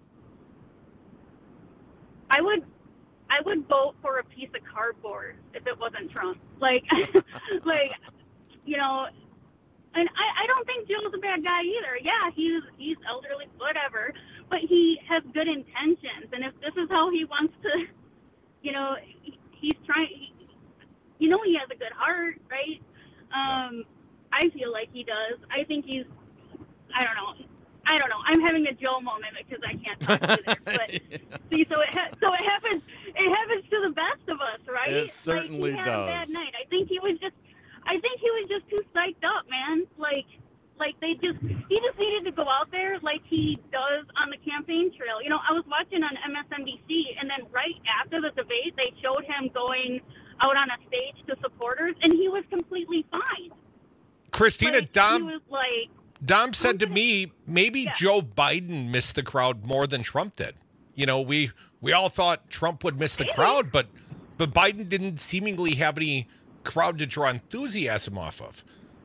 I would, I would vote for a piece of cardboard if it wasn't Trump. Like, like, you know, and I, I don't think Joe's a bad guy either. Yeah, he's he's elderly, whatever, but he has good intentions. And if this is how he wants to, you know, he, he's trying. He, you know, he has a good heart, right? Um, I feel like he does. I think he's. I don't know. I don't know. I'm having a Joe moment because I can't talk either. But Yeah. see, so it ha- so it happens. It happens to the best of us, right? It certainly like, he had a bad does. night. I think he was just. I think he was just too psyched up, man. Like, like they just. He just needed to go out there like he does on the campaign trail. You know, I was watching on M S N B C, and then right after the debate, they showed him going out on a stage to supporters, and he was completely fine. Christina, Like, Dom, he was like. Dom said to me, maybe Yeah. Joe Biden missed the crowd more than Trump did. You know, we we all thought Trump would miss the crowd, but but Biden didn't seemingly have any crowd to draw enthusiasm off of.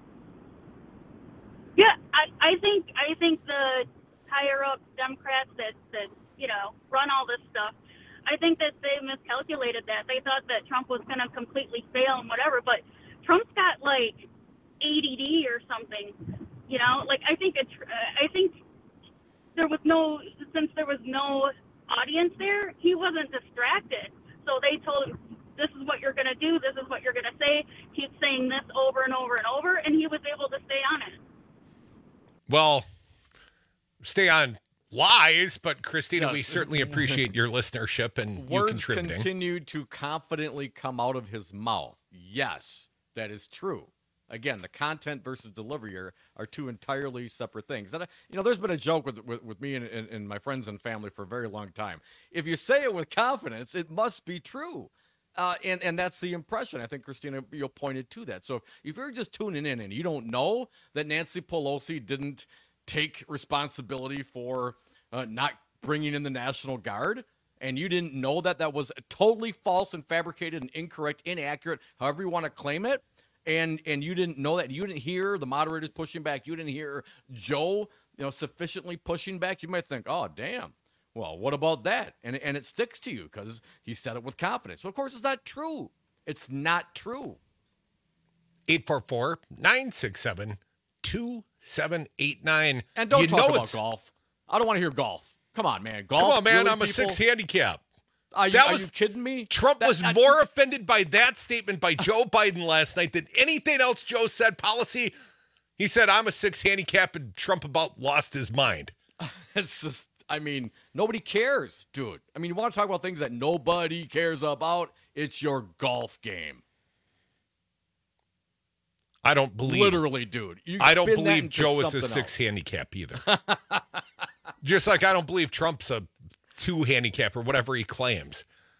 Yeah, I, I think I think the higher up Democrats that, that you know run all this stuff, I think that they miscalculated that. They thought that Trump was going to completely fail and whatever, but Trump's got like A D D or something. You know, like I think it, uh, I think there was no since there was no audience there, he wasn't distracted. So they told him, this is what you're going to do, this is what you're going to say, keep saying this over and over and over, and he was able to stay on it. Well, stay on lies, but Christina, we Yes. certainly appreciate your listenership and you Words contributing. continued to confidently come out of his mouth. Yes, that is true. Again, the content versus delivery are, are two entirely separate things. And, I, you know, there's been a joke with with, with me and, and, and my friends and family for a very long time. If you say it with confidence, it must be true. Uh, and, and that's the impression. I think, Christina, you pointed to that. So if you're just tuning in and you don't know that Nancy Pelosi didn't take responsibility for uh, not bringing in the National Guard, and you didn't know that that was totally false and fabricated and incorrect, inaccurate, however you want to claim it, and and you didn't know that, you didn't hear the moderators pushing back, you didn't hear Joe, you know, sufficiently pushing back, you might think, oh, damn. Well, what about that? And and it sticks to you because he said it with confidence. Well, of course, it's not true. It's not true. eight four four, nine six seven, two seven eight nine. And don't you talk know about it's... golf. I don't want to hear golf. Come on, man. Golf. Come on, man. Really, I'm a people? six handicap. Are you, that are was, you kidding me? Trump that, was I, more offended by that statement by Joe Biden last night than anything else Joe said. Policy. He said, I'm a six handicap, and Trump about lost his mind. It's just... I mean, nobody cares, dude. I mean, you want to talk about things that nobody cares about? It's your golf game. I don't believe. Literally, dude. You I don't spin that believe into Joe is a something six else. handicap either. Just like I don't believe Trump's a two handicap or whatever he claims.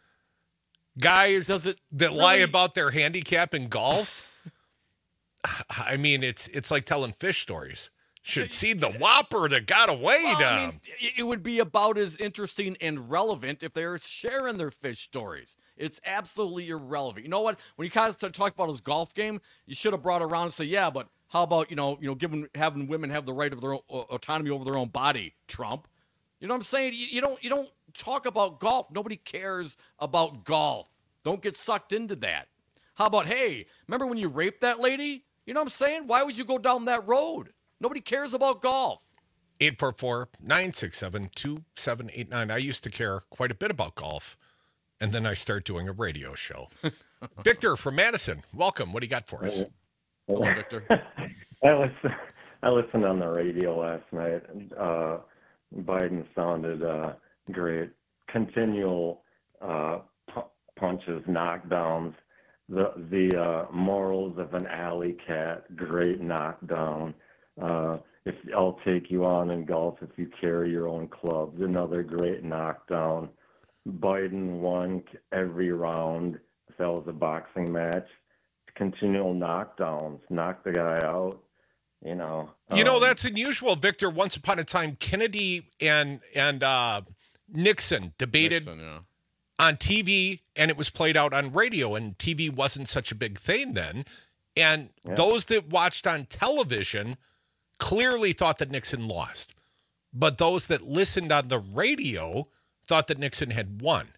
Guys Does it that really- lie about their handicap in golf, I mean, it's it's like telling fish stories. Should see the whopper that got away Well, to I mean, it would be about as interesting and relevant if they were sharing their fish stories. It's absolutely irrelevant. You know what? When you guys talk about his golf game, you should have brought it around and say, yeah, but how about, you know, you know, giving having women have the right of their own, uh, autonomy over their own body, Trump? You know what I'm saying? You, you don't you don't talk about golf. Nobody cares about golf. Don't get sucked into that. How about, hey, remember when you raped that lady? You know what I'm saying? Why would you go down that road? Nobody cares about golf. eight four four, nine six seven, two seven eight nine. I used to care quite a bit about golf, and then I started doing a radio show. Victor from Madison, welcome. What do you got for us? Hello, Victor. I listened, I listened on the radio last night. Uh, Biden sounded uh, great. Continual uh, pu- punches, knockdowns. The the uh, morals of an alley cat, great knockdown. Uh, if I'll take you on in golf if you carry your own clubs, another great knockdown. Biden won every round. If that was a boxing match, continual knockdowns, knock the guy out. You know. You know, um, that's unusual, Victor. Once upon a time, Kennedy and and uh, Nixon debated Nixon, yeah. on T V, and it was played out on radio, and T V wasn't such a big thing then. And Yeah. those that watched on television clearly thought that Nixon lost. But those that listened on the radio thought that Nixon had won.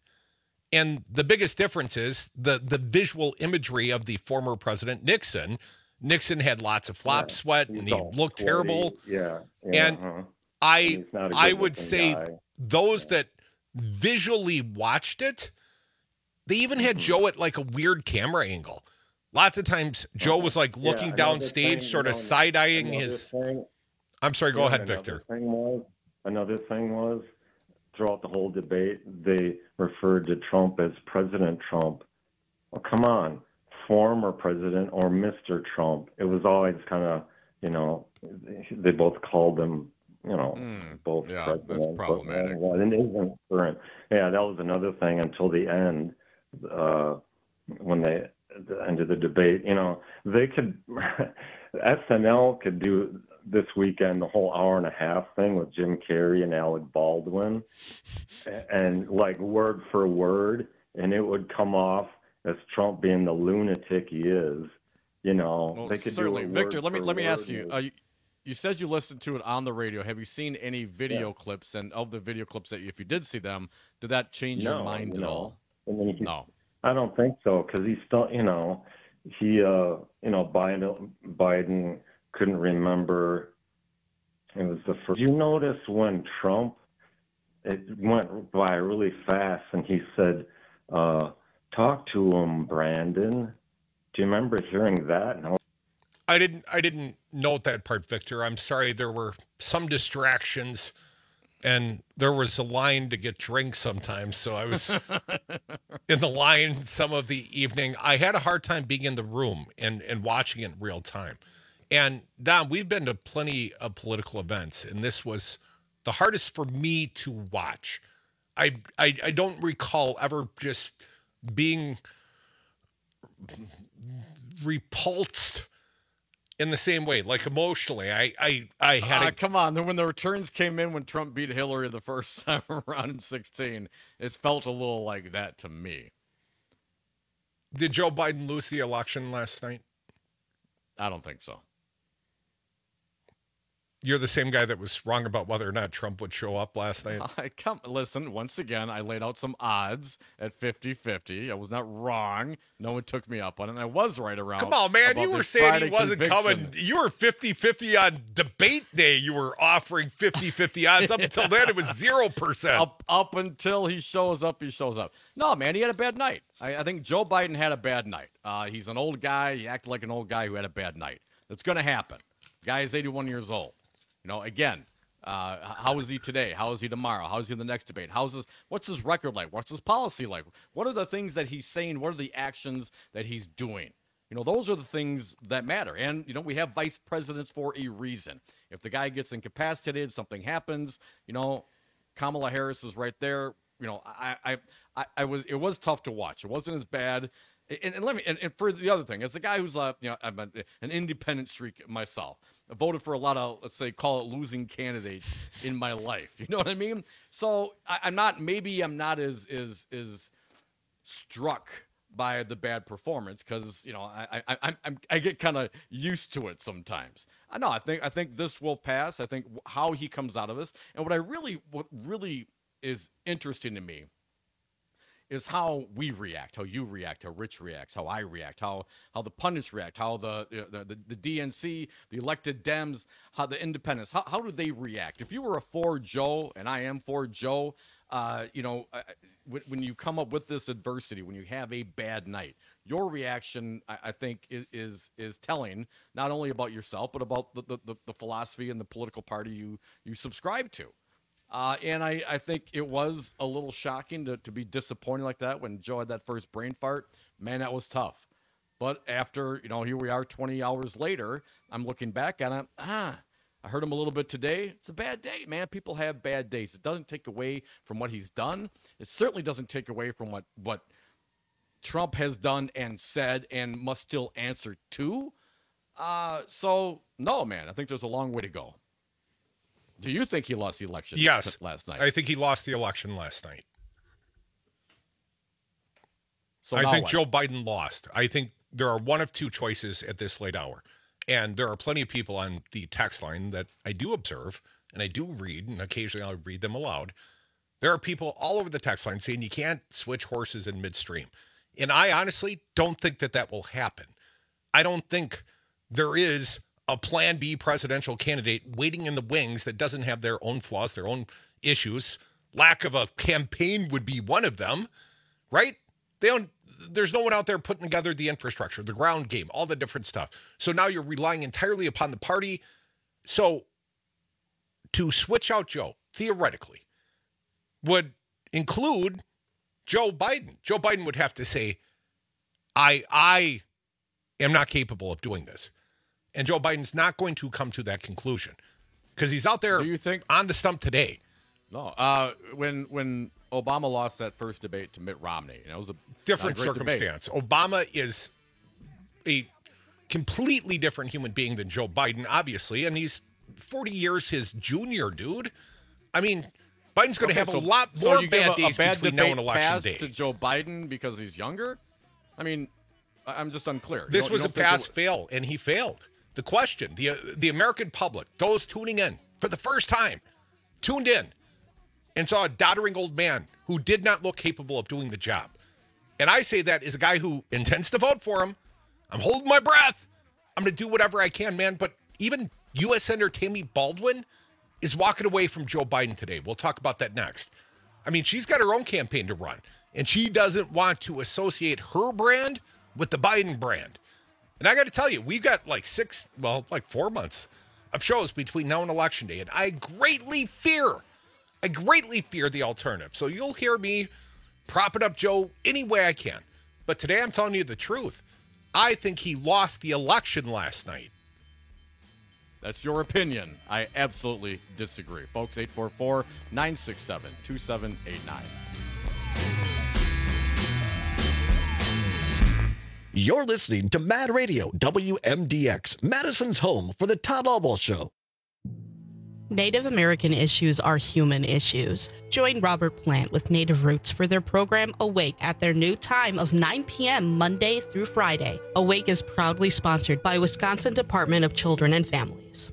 And the biggest difference is the, the visual imagery of the former President Nixon. Nixon had lots of flop Yeah, sweat, he's and he all looked sweaty. terrible. Yeah, yeah, and uh-huh. I He's not a I would good-looking say guy. those that visually watched it, they even had Mm-hmm. Joe at like a weird camera angle. Lots of times Joe was like Yeah, looking another downstage, thing, sort of you know, side-eyeing another his... thing- I'm sorry, go Yeah, ahead, another Victor. Thing was, another thing was, throughout the whole debate, they referred to Trump as President Trump. Well, come on, former president or Mister Trump. It was always kind of, you know, they both called him, you know, Mm, both yeah, president. that's but problematic. one isn't current. Yeah, that was another thing until the end, uh, when they, at the end of the debate, you know, they could, S N L could do this weekend the whole hour and a half thing with Jim Carrey and Alec Baldwin, and like word for word, and it would come off as Trump being the lunatic he is. You know, Well, they could certainly, do it Victor. word Let me for let me word ask you. and- Uh, you. You said you listened to it on the radio. Have you seen any video clips? And of the video clips that, if you did see them, did that change your No, mind at no. all? I mean, he- No. I don't think so, because he's still, you know, he, uh, you know, Biden, Biden couldn't remember. It was the first. You notice when Trump, it went by really fast, and he said, uh, "Talk to him, Brandon." Do you remember hearing that? And I was I didn't I didn't note that part, Victor. I'm sorry. There were some distractions, and there was a line to get drinks sometimes. So I was in the line some of the evening. I had a hard time being in the room and, and watching it in real time. And Don, we've been to plenty of political events, and this was the hardest for me to watch. I I, I don't recall ever just being repulsed in the same way, like emotionally. I I, I had uh, a, come on. Then when the returns came in when Trump beat Hillary the first time around in sixteen, it felt a little like that to me. Did Joe Biden lose the election last night? I don't think so. You're the same guy that was wrong about whether or not Trump would show up last night. I come listen, once again, I laid out some odds at fifty-fifty. I was not wrong. No one took me up on it. And I was right around. Come on, man. You were saying Friday he wasn't conviction. coming. You were fifty-fifty on debate day. You were offering fifty-fifty odds. Up until then, it was zero percent. Up, up until he shows up, he shows up. No, man, he had a bad night. I, I think Joe Biden had a bad night. Uh, he's an old guy. He acted like an old guy who had a bad night. That's going to happen. Guy is eighty-one years old. You know, again, uh, how is he today? How is he tomorrow? How is he in the next debate? How's his, what's his record like? What's his policy like? What are the things that he's saying? What are the actions that he's doing? You know, those are the things that matter. And, you know, we have vice presidents for a reason. If the guy gets incapacitated, something happens, you know, Kamala Harris is right there. You know, I, I, I, I was, it was tough to watch. It wasn't as bad. And, and let me, and, and for the other thing, as a guy who's, uh, you know, I'm a, an independent streak myself. I voted for a lot of, let's say, call it losing candidates in my life. You know what I mean? So I, I'm not, maybe I'm not as, as, as struck by the bad performance because, you know, I, I, I, I'm, I get kind of used to it sometimes. I know, I think, I think this will pass. I think how he comes out of this. And what I really, what really is interesting to me is how we react, how you react, how Rich reacts, how I react, how how the pundits react, how the the, the, the D N C, the elected Dems, how the independents, how, how do they react? If you were a for Joe, and I am for Joe, uh, you know, uh, when, when you come up with this adversity, when you have a bad night, your reaction, I, I think, is, is is telling not only about yourself, but about the, the, the philosophy and the political party you you subscribe to. Uh, and I, I think it was a little shocking to, to be disappointed like that when Joe had that first brain fart. Man, that was tough. But after, you know, here we are twenty hours later, I'm looking back at it. Ah, I heard him a little bit today. It's a bad day, man. People have bad days. It doesn't take away from what he's done. It certainly doesn't take away from what, what Trump has done and said and must still answer to. Uh, so, no, man, I think there's a long way to go. Do you think he lost the election yes, last night? I think he lost the election last night. So I think what? Joe Biden lost. I think there are one of two choices at this late hour. And there are plenty of people on the text line that I do observe and I do read, and occasionally I'll read them aloud. There are people all over the text line saying you can't switch horses in midstream. And I honestly don't think that that will happen. I don't think there is a plan B presidential candidate waiting in the wings that doesn't have their own flaws, their own issues. Lack of a campaign would be one of them, right? They don't, there's no one out there putting together the infrastructure, the ground game, all the different stuff. So now you're relying entirely upon the party. So to switch out Joe, theoretically, would include Joe Biden. Joe Biden would have to say, I, I am not capable of doing this. And Joe Biden's not going to come to that conclusion because he's out there Do you think, on the stump today. No. Uh, when when Obama lost that first debate to Mitt Romney, you know, it was a different a great circumstance. debate. Obama is a completely different human being than Joe Biden, obviously, and he's forty years his junior, dude. I mean, Biden's going to Okay, have so- a lot so more you give bad a, days a bad between now debate and election pass day. to Joe Biden because he's younger? I mean, I- I'm just unclear. You This don't- was you a don't think pass it- fail, and he failed. The question, the uh, the American public, those tuning in for the first time, tuned in and saw a doddering old man who did not look capable of doing the job. And I say that as a guy who intends to vote for him. I'm holding my breath. I'm going to do whatever I can, man. But even U S Senator Tammy Baldwin is walking away from Joe Biden today. We'll talk about that next. I mean, she's got her own campaign to run, and she doesn't want to associate her brand with the Biden brand. And I got to tell you, we've got like six, well, like four months of shows between now and Election Day. And I greatly fear, I greatly fear the alternative. So you'll hear me propping up Joe any way I can. But today I'm telling you the truth. I think he lost the election last night. That's your opinion. I absolutely disagree. Folks, eight four four, nine six seven, two seven eight nine. You're listening to Mad Radio, W M D X, Madison's home for the Todd Albaugh Show. Native American issues are human issues. Join Robert Plant with Native Roots for their program Awake at their new time of nine p.m. Monday through Friday. Awake is proudly sponsored by Wisconsin Department of Children and Families.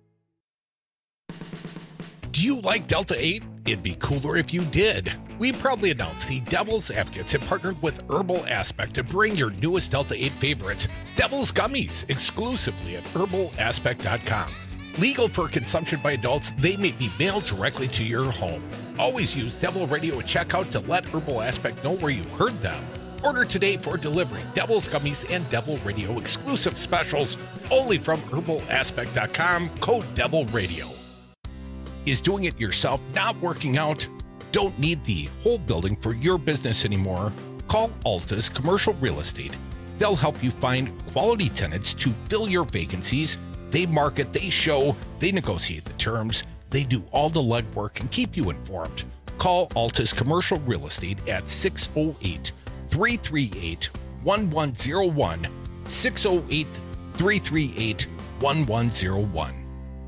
Do you like Delta eight? It'd be cooler if you did. We proudly announce the Devil's Advocates have partnered with Herbal Aspect to bring your newest Delta eight favorites, Devil's Gummies, exclusively at herbal aspect dot com. Legal for consumption by adults, they may be mailed directly to your home. Always use Devil Radio at checkout to let Herbal Aspect know where you heard them. Order today for delivery. Devil's Gummies and Devil Radio exclusive specials only from herbal aspect dot com, code Devil Radio. Is doing it yourself not working out? Don't need the whole building for your business anymore? Call Altus Commercial Real Estate. They'll help you find quality tenants to fill your vacancies. They market, they show, they negotiate the terms, they do all the legwork and keep you informed. Call Altus Commercial Real Estate at six oh eight, three three eight, one one oh one, six oh eight, three three eight, one one oh one.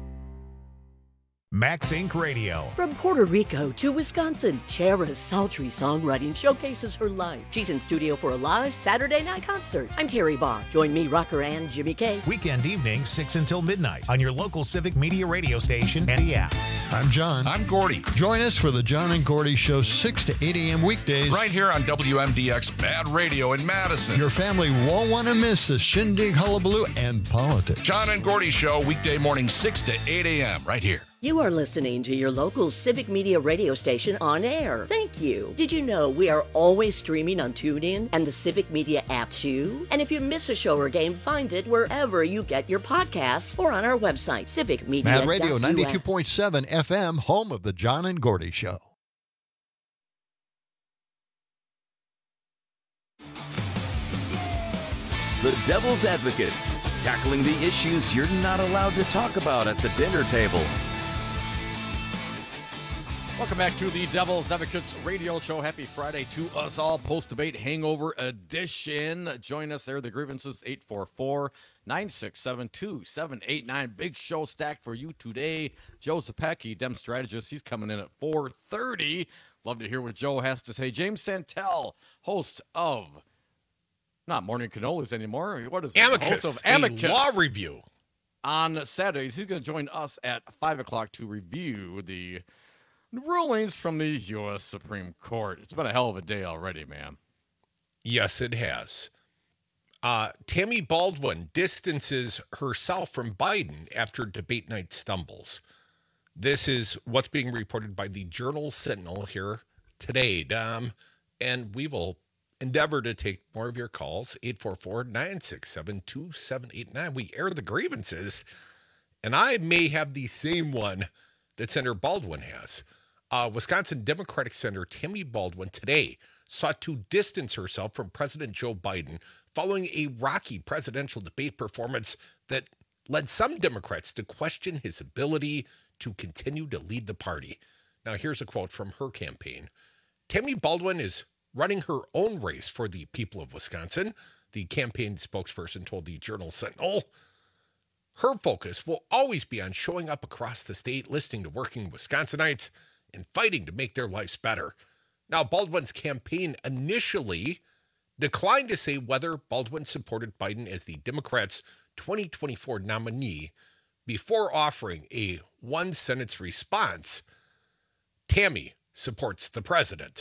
Max Incorporated. Radio. From Puerto Rico to Wisconsin, Chera's sultry songwriting showcases her life. She's in studio for a live Saturday night concert. I'm Terry Barr. Join me, rocker and Jimmy K. Weekend evenings, six until midnight on your local Civic Media radio station and the app. I'm John. I'm Gordy. Join us for the John and Gordy Show, six to eight a.m. weekdays. Right here on W M D X Bad Radio in Madison. Your family won't want to miss the shindig, hullabaloo, and politics. John and Gordy Show, weekday morning, six to eight a.m. right here. You are listening to your local Civic Media radio station on air. Thank you. Did you know we are always streaming on TuneIn and the Civic Media app too? And if you miss a show or game, find it wherever you get your podcasts or on our website, civic media dot U S. Mad Radio ninety-two point seven F M, home of the John and Gordy Show. The Devil's Advocates, tackling the issues you're not allowed to talk about at the dinner table. Welcome back to the Devil's Advocates radio show. Happy Friday to us all. Post-debate hangover edition. Join us there. The grievances, eight four four, nine six seven, two seven eight nine. Big show stacked for you today. Joe Zepecki, Dem Strategist. He's coming in at four thirty. Love to hear what Joe has to say. James Santel, host of, not Morning Cannolis anymore. What is it? Amicus, Host of Amicus. A law review. On Saturdays, he's going to join us at five o'clock to review the rulings from the U S Supreme Court. It's been a hell of a day already, man. Yes, it has. Uh, Tammy Baldwin distances herself from Biden after debate night stumbles. This is what's being reported by the Journal Sentinel here today, Dom, and we will endeavor to take more of your calls, eight four four, nine six seven, two seven eight nine. We air the grievances, and I may have the same one that Senator Baldwin has. Uh, Wisconsin Democratic Senator Tammy Baldwin today sought to distance herself from President Joe Biden following a rocky presidential debate performance that led some Democrats to question his ability to continue to lead the party. Now, here's a quote from her campaign. Tammy Baldwin is running her own race for the people of Wisconsin, the campaign spokesperson told the Journal Sentinel. Her focus will always be on showing up across the state, listening to working Wisconsinites, and fighting to make their lives better. Now, Baldwin's campaign initially declined to say whether Baldwin supported Biden as the Democrats' twenty twenty-four nominee before offering a one-sentence response. Tammy supports the president.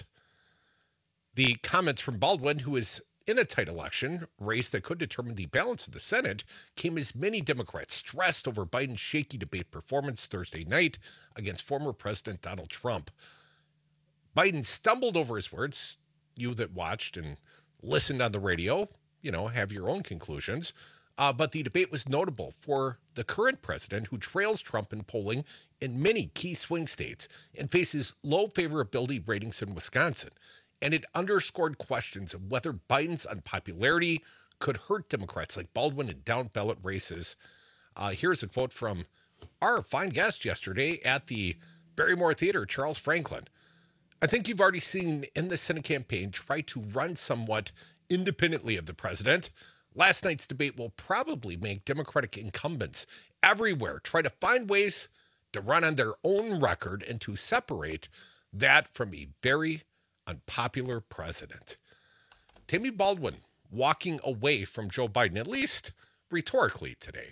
The comments from Baldwin, who is in a tight election race that could determine the balance of the Senate, came as many Democrats stressed over Biden's shaky debate performance Thursday night against former President Donald Trump. Biden stumbled over his words. You that watched and listened on the radio, you know, have your own conclusions. Uh, but the debate was notable for the current president, who trails Trump in polling in many key swing states and faces low favorability ratings in Wisconsin. And it underscored questions of whether Biden's unpopularity could hurt Democrats like Baldwin in down-ballot races. Uh, here's a quote from our fine guest yesterday at the Barrymore Theater, Charles Franklin. I think you've already seen in the Senate campaign try to run somewhat independently of the president. Last night's debate will probably make Democratic incumbents everywhere try to find ways to run on their own record and to separate that from a very unpopular president. Tammy Baldwin walking away from Joe Biden, at least rhetorically today.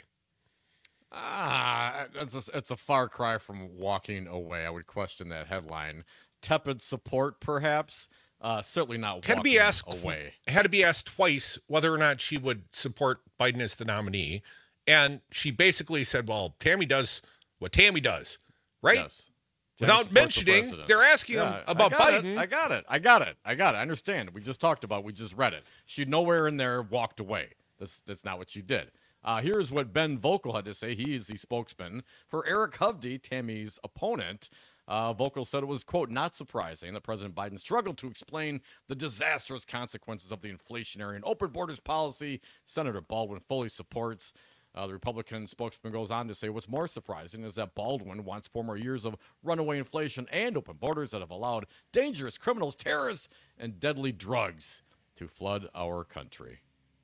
Ah, it's a, it's a far cry from walking away. I would question that headline. Tepid support, perhaps. Uh, certainly not had walking to be asked, away. Had to be asked twice whether or not she would support Biden as the nominee. And she basically said, well, Tammy does what Tammy does, right? Yes. Without mentioning, the they're asking yeah, him about I got Biden. It, I got it. I got it. I got it. I understand. We just talked about it. We just read it. She nowhere in there walked away. That's, that's not what she did. Uh, here's what Ben Vogel had to say. He is the spokesman for Eric Hovde, Tammy's opponent. Uh, Vogel said it was, quote, not surprising that President Biden struggled to explain the disastrous consequences of the inflationary and open borders policy Senator Baldwin fully supports. Uh, the Republican spokesman goes on to say what's more surprising is that Baldwin wants four more years of runaway inflation and open borders that have allowed dangerous criminals, terrorists, and deadly drugs to flood our country.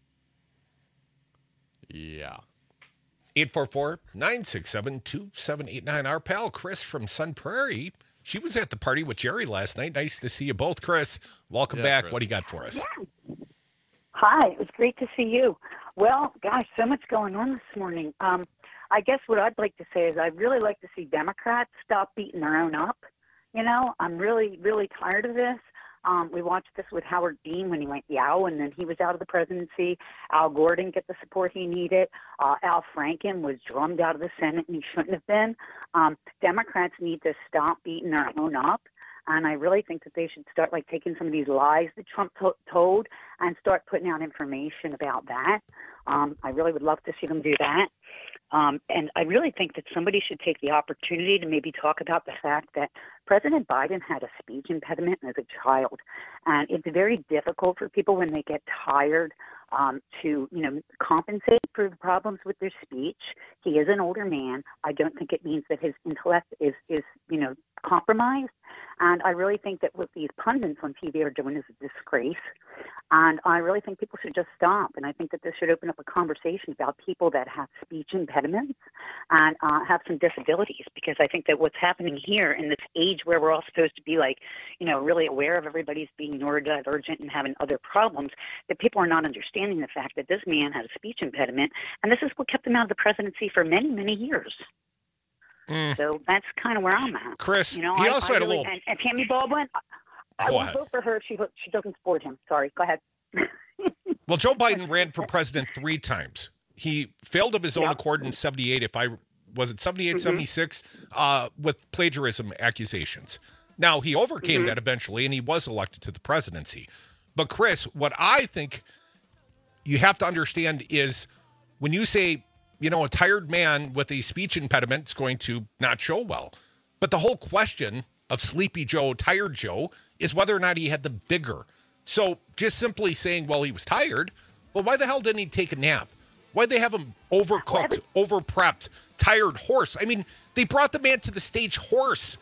Yeah. eight four four, nine six seven, two seven eight nine. Our pal Chris from Sun Prairie. She was at the party with Jerry last night. Nice to see you both, Chris. Welcome Yeah, back. Chris. What do you got for us? Yeah. Hi, it was great to see you. Well, gosh, so much going on this morning. Um, I guess what I'd like to say is I'd really like to see Democrats stop beating their own up. You know, I'm really, really tired of this. Um, we watched this with Howard Dean when he went yow, and then he was out of the presidency. Al Gore didn't get the support he needed. Uh, Al Franken was drummed out of the Senate, and he shouldn't have been. Um, Democrats need to stop beating their own up. And I really think that they should start like taking some of these lies that Trump to- told and start putting out information about that. Um, I really would love to see them do that. Um, and I really think that somebody should take the opportunity to maybe talk about the fact that President Biden had a speech impediment as a child. And it's very difficult for people when they get tired um, to, you know, compensate for the problems with their speech. He is an older man. I don't think it means that his intellect is, is you know, compromised. And I really think that what these pundits on T V are doing is a disgrace. And I really think people should just stop. And I think that this should open up a conversation about people that have speech impediments and uh, have some disabilities. Because I think that what's happening here in this age where we're all supposed to be like, you know, really aware of everybody's being neurodivergent and having other problems, that people are not understanding the fact that this man has a speech impediment. And this is what kept him out of the presidency for many, many years. Mm. So that's kind of where I'm at. Chris, you know, he I, also I had a really, little- And, and Tammy Baldwin, I, I Go won't ahead. vote for her if she, she doesn't support him. Sorry. Go ahead. Well, Joe Biden ran for president three times. He failed of his own accord in seventy-eight, if I was it seventy-eight, Mhm. seventy-six, uh, with plagiarism accusations. Now, he overcame Mhm. that eventually, and he was elected to the presidency. But, Chris, what I think you have to understand is when you say, you know, a tired man with a speech impediment is going to not show well. But the whole question of Sleepy Joe, Tired Joe, is whether or not he had the vigor. So just simply saying, well, he was tired, well, why the hell didn't he take a nap? Why'd they have him overcooked, over-prepped, tired horse? I mean, they brought the man to the stage horse.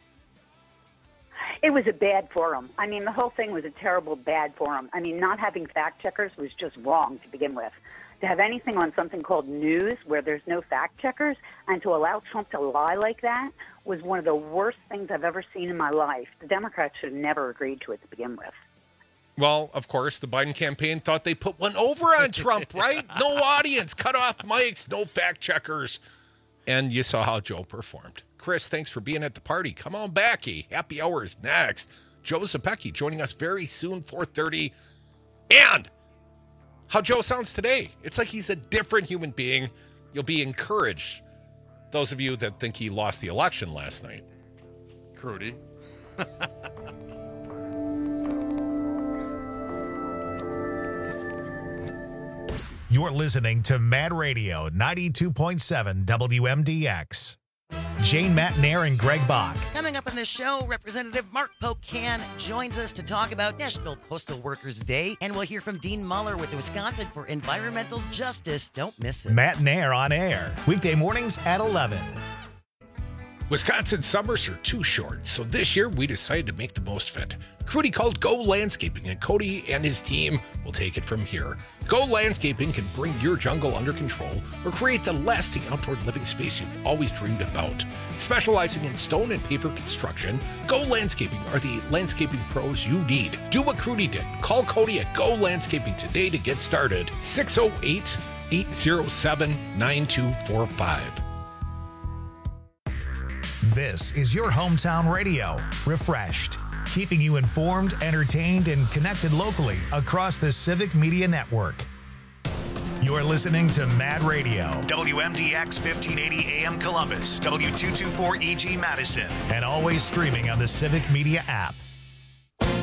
It was a bad forum. I mean, the whole thing was a terrible bad forum. I mean, not having fact checkers was just wrong to begin with. To have anything on something called news where there's no fact checkers and to allow Trump to lie like that was one of the worst things I've ever seen in my life. The Democrats should have never agreed to it to begin with. Well, of course, the Biden campaign thought they put one over on Trump, right? No audience, cut off mics, no fact checkers. And you saw how Joe performed. Chris, thanks for being at the party. Come on back. Happy hour is next. Joe Zepecki joining us very soon, four thirty. And how Joe sounds today. It's like he's a different human being. You'll be encouraged, those of you that think he lost the election last night. Crudy. You're listening to Mad Radio ninety-two point seven W M D X. Jane Matnair and Greg Bach. Coming up on the show, Representative Mark Pocan joins us to talk about National Postal Workers Day, and we'll hear from Dean Muller with Wisconsin for Environmental Justice. Don't miss it. Matnair on air, weekday mornings at eleven. Wisconsin summers are too short, so this year we decided to make the most of it. Crudy called Go Landscaping, and Cody and his team will take it from here. Go Landscaping can bring your jungle under control or create the lasting outdoor living space you've always dreamed about. Specializing in stone and paver construction, Go Landscaping are the landscaping pros you need. Do what Crudy did. Call Cody at Go Landscaping today to get started. six oh eight, eight oh seven, nine two four five. This is your hometown radio, Refreshed, keeping you informed, entertained, and connected locally across the Civic Media Network. You're listening to Mad Radio, W M D X fifteen eighty A M Columbus, W two twenty-four E G Madison, and always streaming on the Civic Media app.